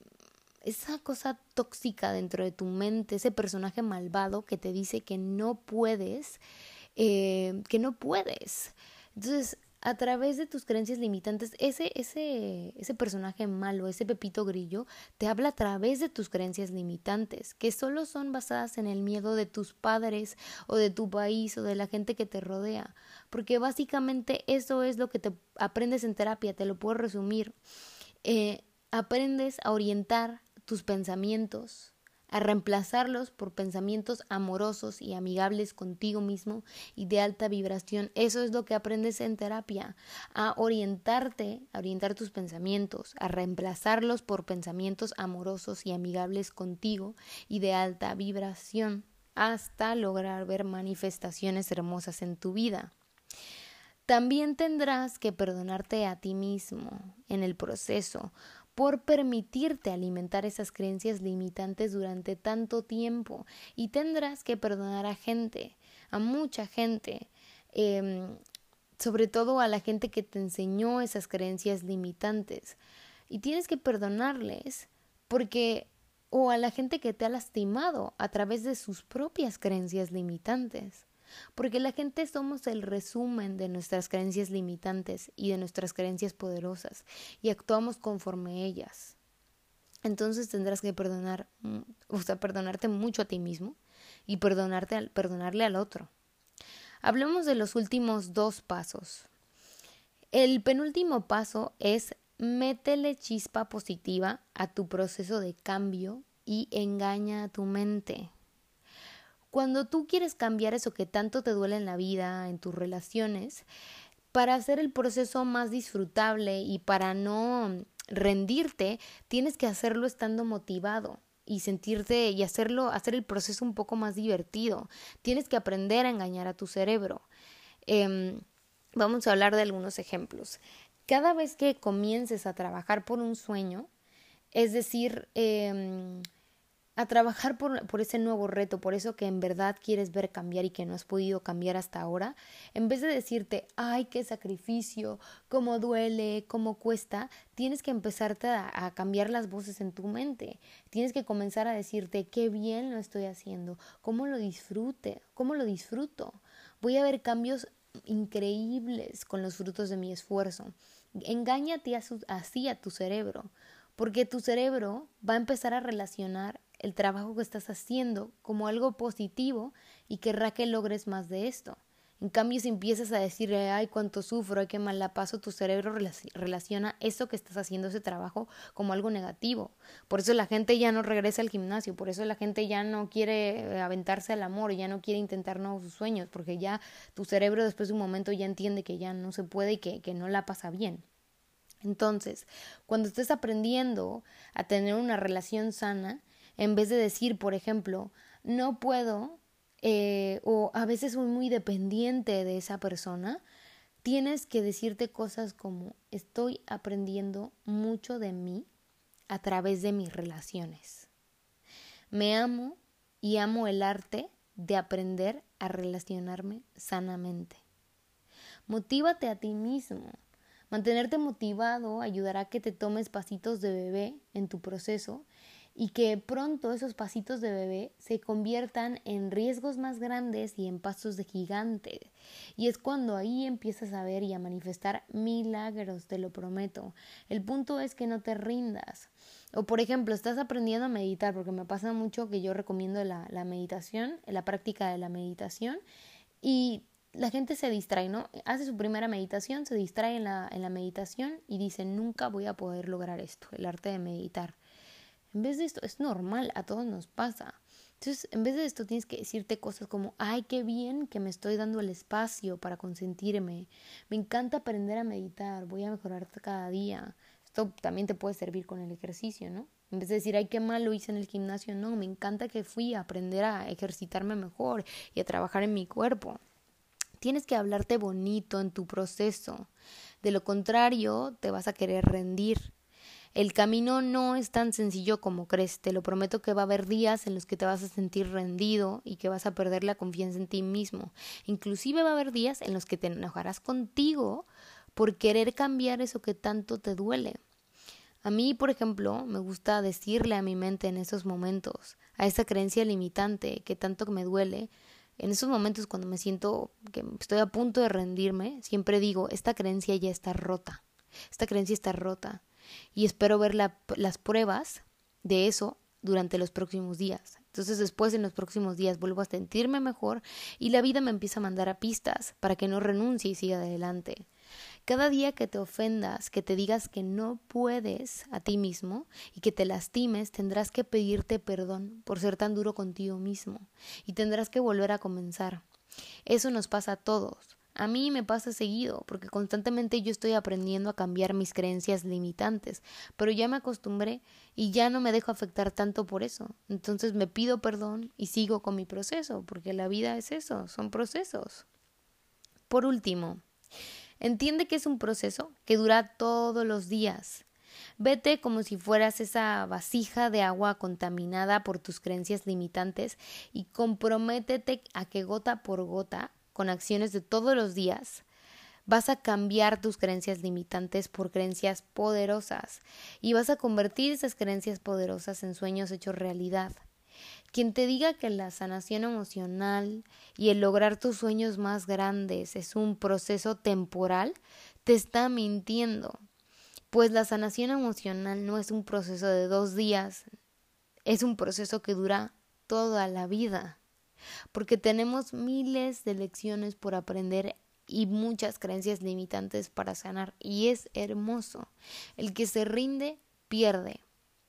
esa cosa tóxica dentro de tu mente, ese personaje malvado que te dice que no puedes, eh, que no puedes. Entonces, a través de tus creencias limitantes, ese, ese, ese personaje malo, ese pepito grillo, te habla a través de tus creencias limitantes, que solo son basadas en el miedo de tus padres o de tu país o de la gente que te rodea. Porque básicamente eso es lo que te aprendes en terapia, te lo puedo resumir. Eh, aprendes a orientar tus pensamientos, a reemplazarlos por pensamientos amorosos y amigables contigo mismo y de alta vibración. Eso es lo que aprendes en terapia, a orientarte, a orientar tus pensamientos, a reemplazarlos por pensamientos amorosos y amigables contigo y de alta vibración, hasta lograr ver manifestaciones hermosas en tu vida. También tendrás que perdonarte a ti mismo en el proceso, por permitirte alimentar esas creencias limitantes durante tanto tiempo. Y tendrás que perdonar a gente, a mucha gente, eh, sobre todo a la gente que te enseñó esas creencias limitantes. Y tienes que perdonarles porque, o a la gente que te ha lastimado a través de sus propias creencias limitantes. Porque la gente somos el resumen de nuestras creencias limitantes y de nuestras creencias poderosas y actuamos conforme ellas. Entonces tendrás que perdonar, o sea, perdonarte mucho a ti mismo y perdonarte, perdonarle al otro. Hablemos de los últimos dos pasos. El penúltimo paso es métele chispa positiva a tu proceso de cambio y engaña a tu mente. Cuando tú quieres cambiar eso que tanto te duele en la vida, en tus relaciones, para hacer el proceso más disfrutable y para no rendirte, tienes que hacerlo estando motivado y sentirte y hacerlo, hacer el proceso un poco más divertido. Tienes que aprender a engañar a tu cerebro. Eh, vamos a hablar de algunos ejemplos. Cada vez que comiences a trabajar por un sueño, es decir, eh, a trabajar por, por ese nuevo reto, por eso que en verdad quieres ver cambiar y que no has podido cambiar hasta ahora, en vez de decirte, ay, qué sacrificio, cómo duele, cómo cuesta, tienes que empezarte a, a cambiar las voces en tu mente. Tienes que comenzar a decirte, qué bien lo estoy haciendo, cómo lo disfrute, cómo lo disfruto. Voy a ver cambios increíbles con los frutos de mi esfuerzo. Engáñate así a tu cerebro, porque tu cerebro va a empezar a relacionar el trabajo que estás haciendo como algo positivo y querrá que logres más de esto. En cambio, si empiezas a decir, ay, cuánto sufro, ay, qué mal la paso, tu cerebro relaciona eso que estás haciendo, ese trabajo, como algo negativo. Por eso la gente ya no regresa al gimnasio, por eso la gente ya no quiere aventarse al amor, ya no quiere intentar nuevos sueños, porque ya tu cerebro después de un momento ya entiende que ya no se puede y que, que no la pasa bien. Entonces, cuando estés aprendiendo a tener una relación sana, en vez de decir, por ejemplo, no puedo eh, o a veces soy muy dependiente de esa persona, tienes que decirte cosas como estoy aprendiendo mucho de mí a través de mis relaciones. Me amo y amo el arte de aprender a relacionarme sanamente. Motívate a ti mismo. Mantenerte motivado ayudará a que te tomes pasitos de bebé en tu proceso y que pronto esos pasitos de bebé se conviertan en riesgos más grandes y en pasos de gigante. Y es cuando ahí empiezas a ver y a manifestar milagros, te lo prometo. El punto es que no te rindas. O por ejemplo, estás aprendiendo a meditar, porque me pasa mucho que yo recomiendo la, la meditación, la práctica de la meditación, y la gente se distrae, ¿no? Hace su primera meditación, se distrae en la, en la meditación y dice, nunca voy a poder lograr esto, el arte de meditar. En vez de esto, es normal, a todos nos pasa. Entonces, en vez de esto, tienes que decirte cosas como, ay, qué bien que me estoy dando el espacio para consentirme. Me encanta aprender a meditar, voy a mejorar cada día. Esto también te puede servir con el ejercicio, ¿no? En vez de decir, ay, qué mal lo hice en el gimnasio, no, me encanta que fui a aprender a ejercitarme mejor y a trabajar en mi cuerpo. Tienes que hablarte bonito en tu proceso. De lo contrario, te vas a querer rendir. El camino no es tan sencillo como crees, te lo prometo que va a haber días en los que te vas a sentir rendido y que vas a perder la confianza en ti mismo. Inclusive va a haber días en los que te enojarás contigo por querer cambiar eso que tanto te duele. A mí, por ejemplo, me gusta decirle a mi mente en esos momentos, a esa creencia limitante que tanto me duele, en esos momentos cuando me siento que estoy a punto de rendirme, siempre digo, esta creencia ya está rota, esta creencia está rota. Y espero ver la, las pruebas de eso durante los próximos días. Entonces después en los próximos días vuelvo a sentirme mejor y la vida me empieza a mandar a pistas para que no renuncie y siga adelante. Cada día que te ofendas, que te digas que no puedes a ti mismo y que te lastimes, tendrás que pedirte perdón por ser tan duro contigo mismo y tendrás que volver a comenzar. Eso nos pasa a todos. A mí me pasa seguido, porque constantemente yo estoy aprendiendo a cambiar mis creencias limitantes, pero ya me acostumbré y ya no me dejo afectar tanto por eso. Entonces me pido perdón y sigo con mi proceso, porque la vida es eso, son procesos. Por último, entiende que es un proceso que dura todos los días. Vete como si fueras esa vasija de agua contaminada por tus creencias limitantes y comprométete a que gota por gota, con acciones de todos los días, vas a cambiar tus creencias limitantes por creencias poderosas y vas a convertir esas creencias poderosas en sueños hechos realidad. Quien te diga que la sanación emocional y el lograr tus sueños más grandes es un proceso temporal, te está mintiendo. Pues la sanación emocional no es un proceso de dos días, es un proceso que dura toda la vida. Porque tenemos miles de lecciones por aprender y muchas creencias limitantes para sanar. Y es hermoso. El que se rinde, pierde.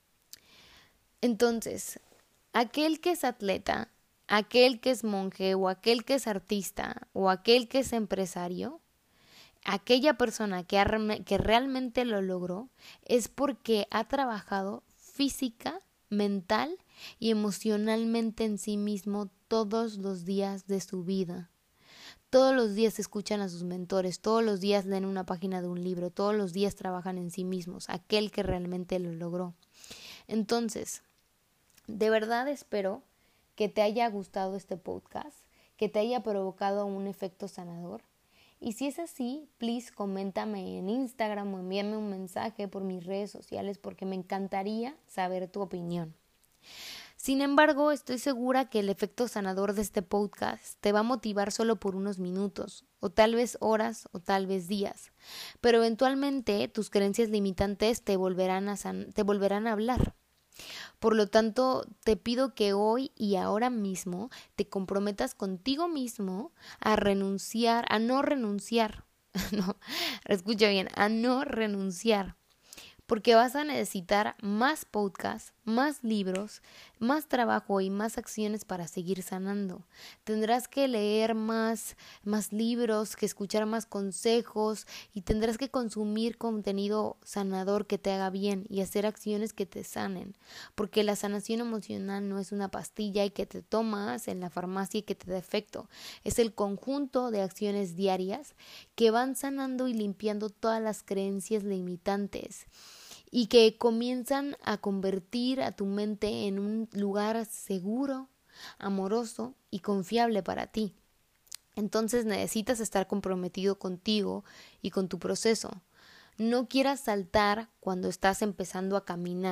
Entonces, aquel que es atleta, aquel que es monje o aquel que es artista o aquel que es empresario, aquella persona que, ha, que realmente lo logró es porque ha trabajado física, mental y emocionalmente en sí mismo todos los días de su vida. Todos los días escuchan a sus mentores, todos los días leen una página de un libro, todos los días trabajan en sí mismos, aquel que realmente lo logró. Entonces, de verdad espero que te haya gustado este podcast, que te haya provocado un efecto sanador. Y si es así, please coméntame en Instagram o envíame un mensaje por mis redes sociales porque me encantaría saber tu opinión. Sin embargo, estoy segura que el efecto sanador de este podcast te va a motivar solo por unos minutos, o tal vez horas, o tal vez días. Pero eventualmente tus creencias limitantes te volverán a, san- te volverán a hablar. Por lo tanto, te pido que hoy y ahora mismo te comprometas contigo mismo a renunciar, a no renunciar. No, escucha bien, a no renunciar. Porque vas a necesitar más podcasts, más libros, más trabajo y más acciones para seguir sanando. Tendrás que leer más, más libros, que escuchar más consejos y tendrás que consumir contenido sanador que te haga bien y hacer acciones que te sanen. Porque la sanación emocional no es una pastilla y que te tomas en la farmacia y que te da efecto. Es el conjunto de acciones diarias que van sanando y limpiando todas las creencias limitantes y que comienzan a convertir a tu mente en un lugar seguro, amoroso y confiable para ti. Entonces necesitas estar comprometido contigo y con tu proceso. No quieras saltar cuando estás empezando a caminar.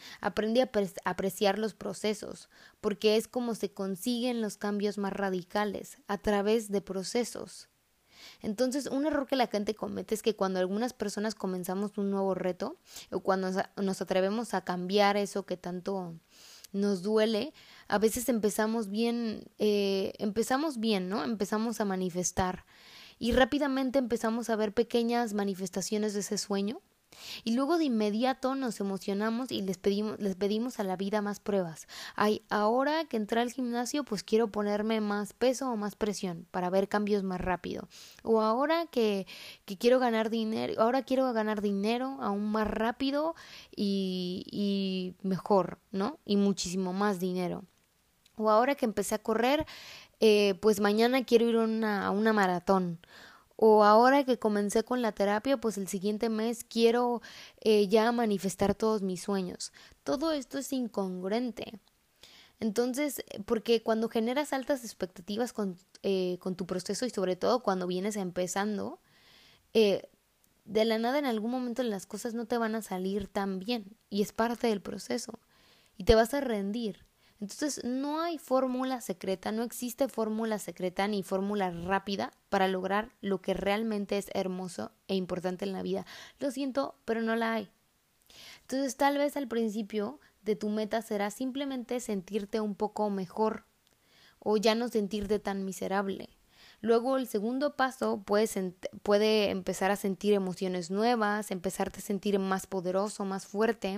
Aprende a apre- apreciar los procesos, porque es como se consiguen los cambios más radicales, a través de procesos. Entonces, un error que la gente comete es que cuando algunas personas comenzamos un nuevo reto o cuando nos atrevemos a cambiar eso que tanto nos duele, a veces empezamos bien, eh, empezamos bien, ¿no? Empezamos a manifestar y rápidamente empezamos a ver pequeñas manifestaciones de ese sueño. Y luego de inmediato nos emocionamos y les pedimos, les pedimos a la vida más pruebas. Ay, ahora que entré al gimnasio, pues quiero ponerme más peso o más presión para ver cambios más rápido. O ahora que, que quiero ganar dinero, ahora quiero ganar dinero aún más rápido y, y mejor, ¿no? Y muchísimo más dinero. O ahora que empecé a correr, eh, pues mañana quiero ir a una, a una maratón. O ahora que comencé con la terapia, pues el siguiente mes quiero eh, ya manifestar todos mis sueños. Todo esto es incongruente. Entonces, porque cuando generas altas expectativas con, eh, con tu proceso y sobre todo cuando vienes empezando, eh, de la nada en algún momento las cosas no te van a salir tan bien y es parte del proceso y te vas a rendir. Entonces no hay fórmula secreta, no existe fórmula secreta ni fórmula rápida para lograr lo que realmente es hermoso e importante en la vida. Lo siento, pero no la hay. Entonces tal vez al principio de tu meta será simplemente sentirte un poco mejor o ya no sentirte tan miserable. Luego el segundo paso puede, puede empezar a sentir emociones nuevas, empezarte a sentir más poderoso, más fuerte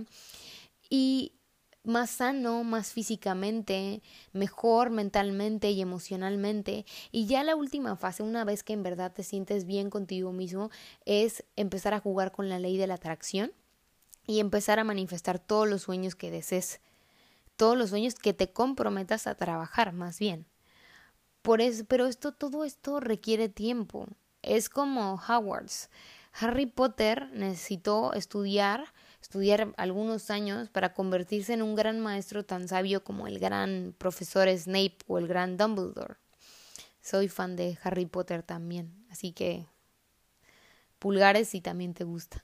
y más sano, más físicamente, mejor mentalmente y emocionalmente. Y ya la última fase, una vez que en verdad te sientes bien contigo mismo, es empezar a jugar con la ley de la atracción y empezar a manifestar todos los sueños que desees, todos los sueños que te comprometas a trabajar, más bien. Por eso, pero esto, todo esto requiere tiempo. Es como Hogwarts. Harry Potter necesitó estudiar, estudiar algunos años para convertirse en un gran maestro tan sabio como el gran profesor Snape o el gran Dumbledore. Soy fan de Harry Potter también, así que pulgares si también te gusta.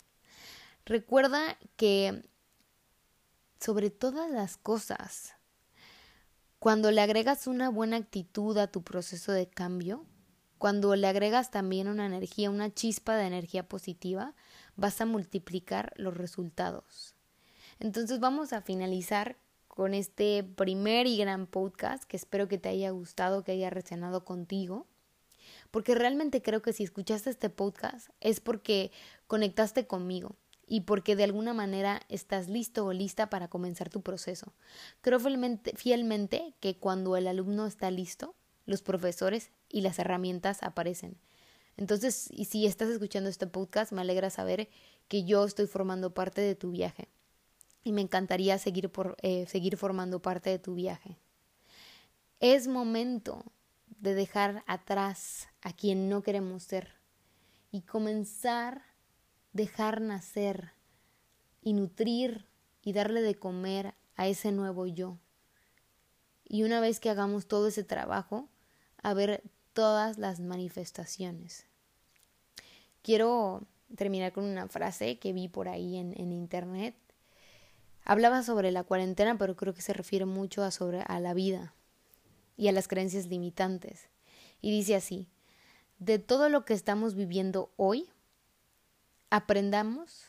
Recuerda que sobre todas las cosas, cuando le agregas una buena actitud a tu proceso de cambio, cuando le agregas también una energía, una chispa de energía positiva, vas a multiplicar los resultados. Entonces vamos a finalizar con este primer y gran podcast que espero que te haya gustado, que haya resonado contigo, porque realmente creo que si escuchaste este podcast es porque conectaste conmigo y porque de alguna manera estás listo o lista para comenzar tu proceso. Creo fielmente, fielmente que cuando el alumno está listo, los profesores y las herramientas aparecen. Entonces, y si estás escuchando este podcast, me alegra saber que yo estoy formando parte de tu viaje y me encantaría seguir, por, eh, seguir formando parte de tu viaje. Es momento de dejar atrás a quien no queremos ser y comenzar, dejar nacer y nutrir y darle de comer a ese nuevo yo. Y una vez que hagamos todo ese trabajo, a ver todas las manifestaciones. Quiero terminar con una frase que vi por ahí en, en internet. Hablaba sobre la cuarentena, pero creo que se refiere mucho a, sobre, a la vida y a las creencias limitantes. Y dice así: de todo lo que estamos viviendo hoy, aprendamos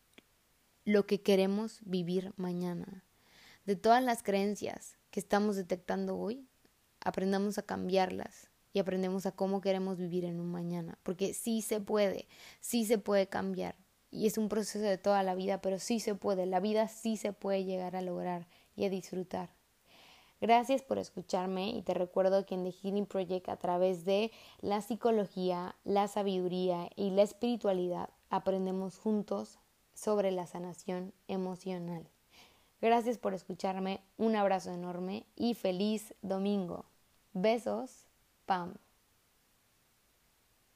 lo que queremos vivir mañana. De todas las creencias que estamos detectando hoy, aprendamos a cambiarlas y aprendemos a cómo queremos vivir en un mañana, porque sí se puede, sí se puede cambiar y es un proceso de toda la vida, pero sí se puede, la vida sí se puede llegar a lograr y a disfrutar. Gracias por escucharme y te recuerdo que en The Healing Project, a través de la psicología, la sabiduría y la espiritualidad, aprendemos juntos sobre la sanación emocional. Gracias por escucharme, un abrazo enorme y feliz domingo. Besos, Pam.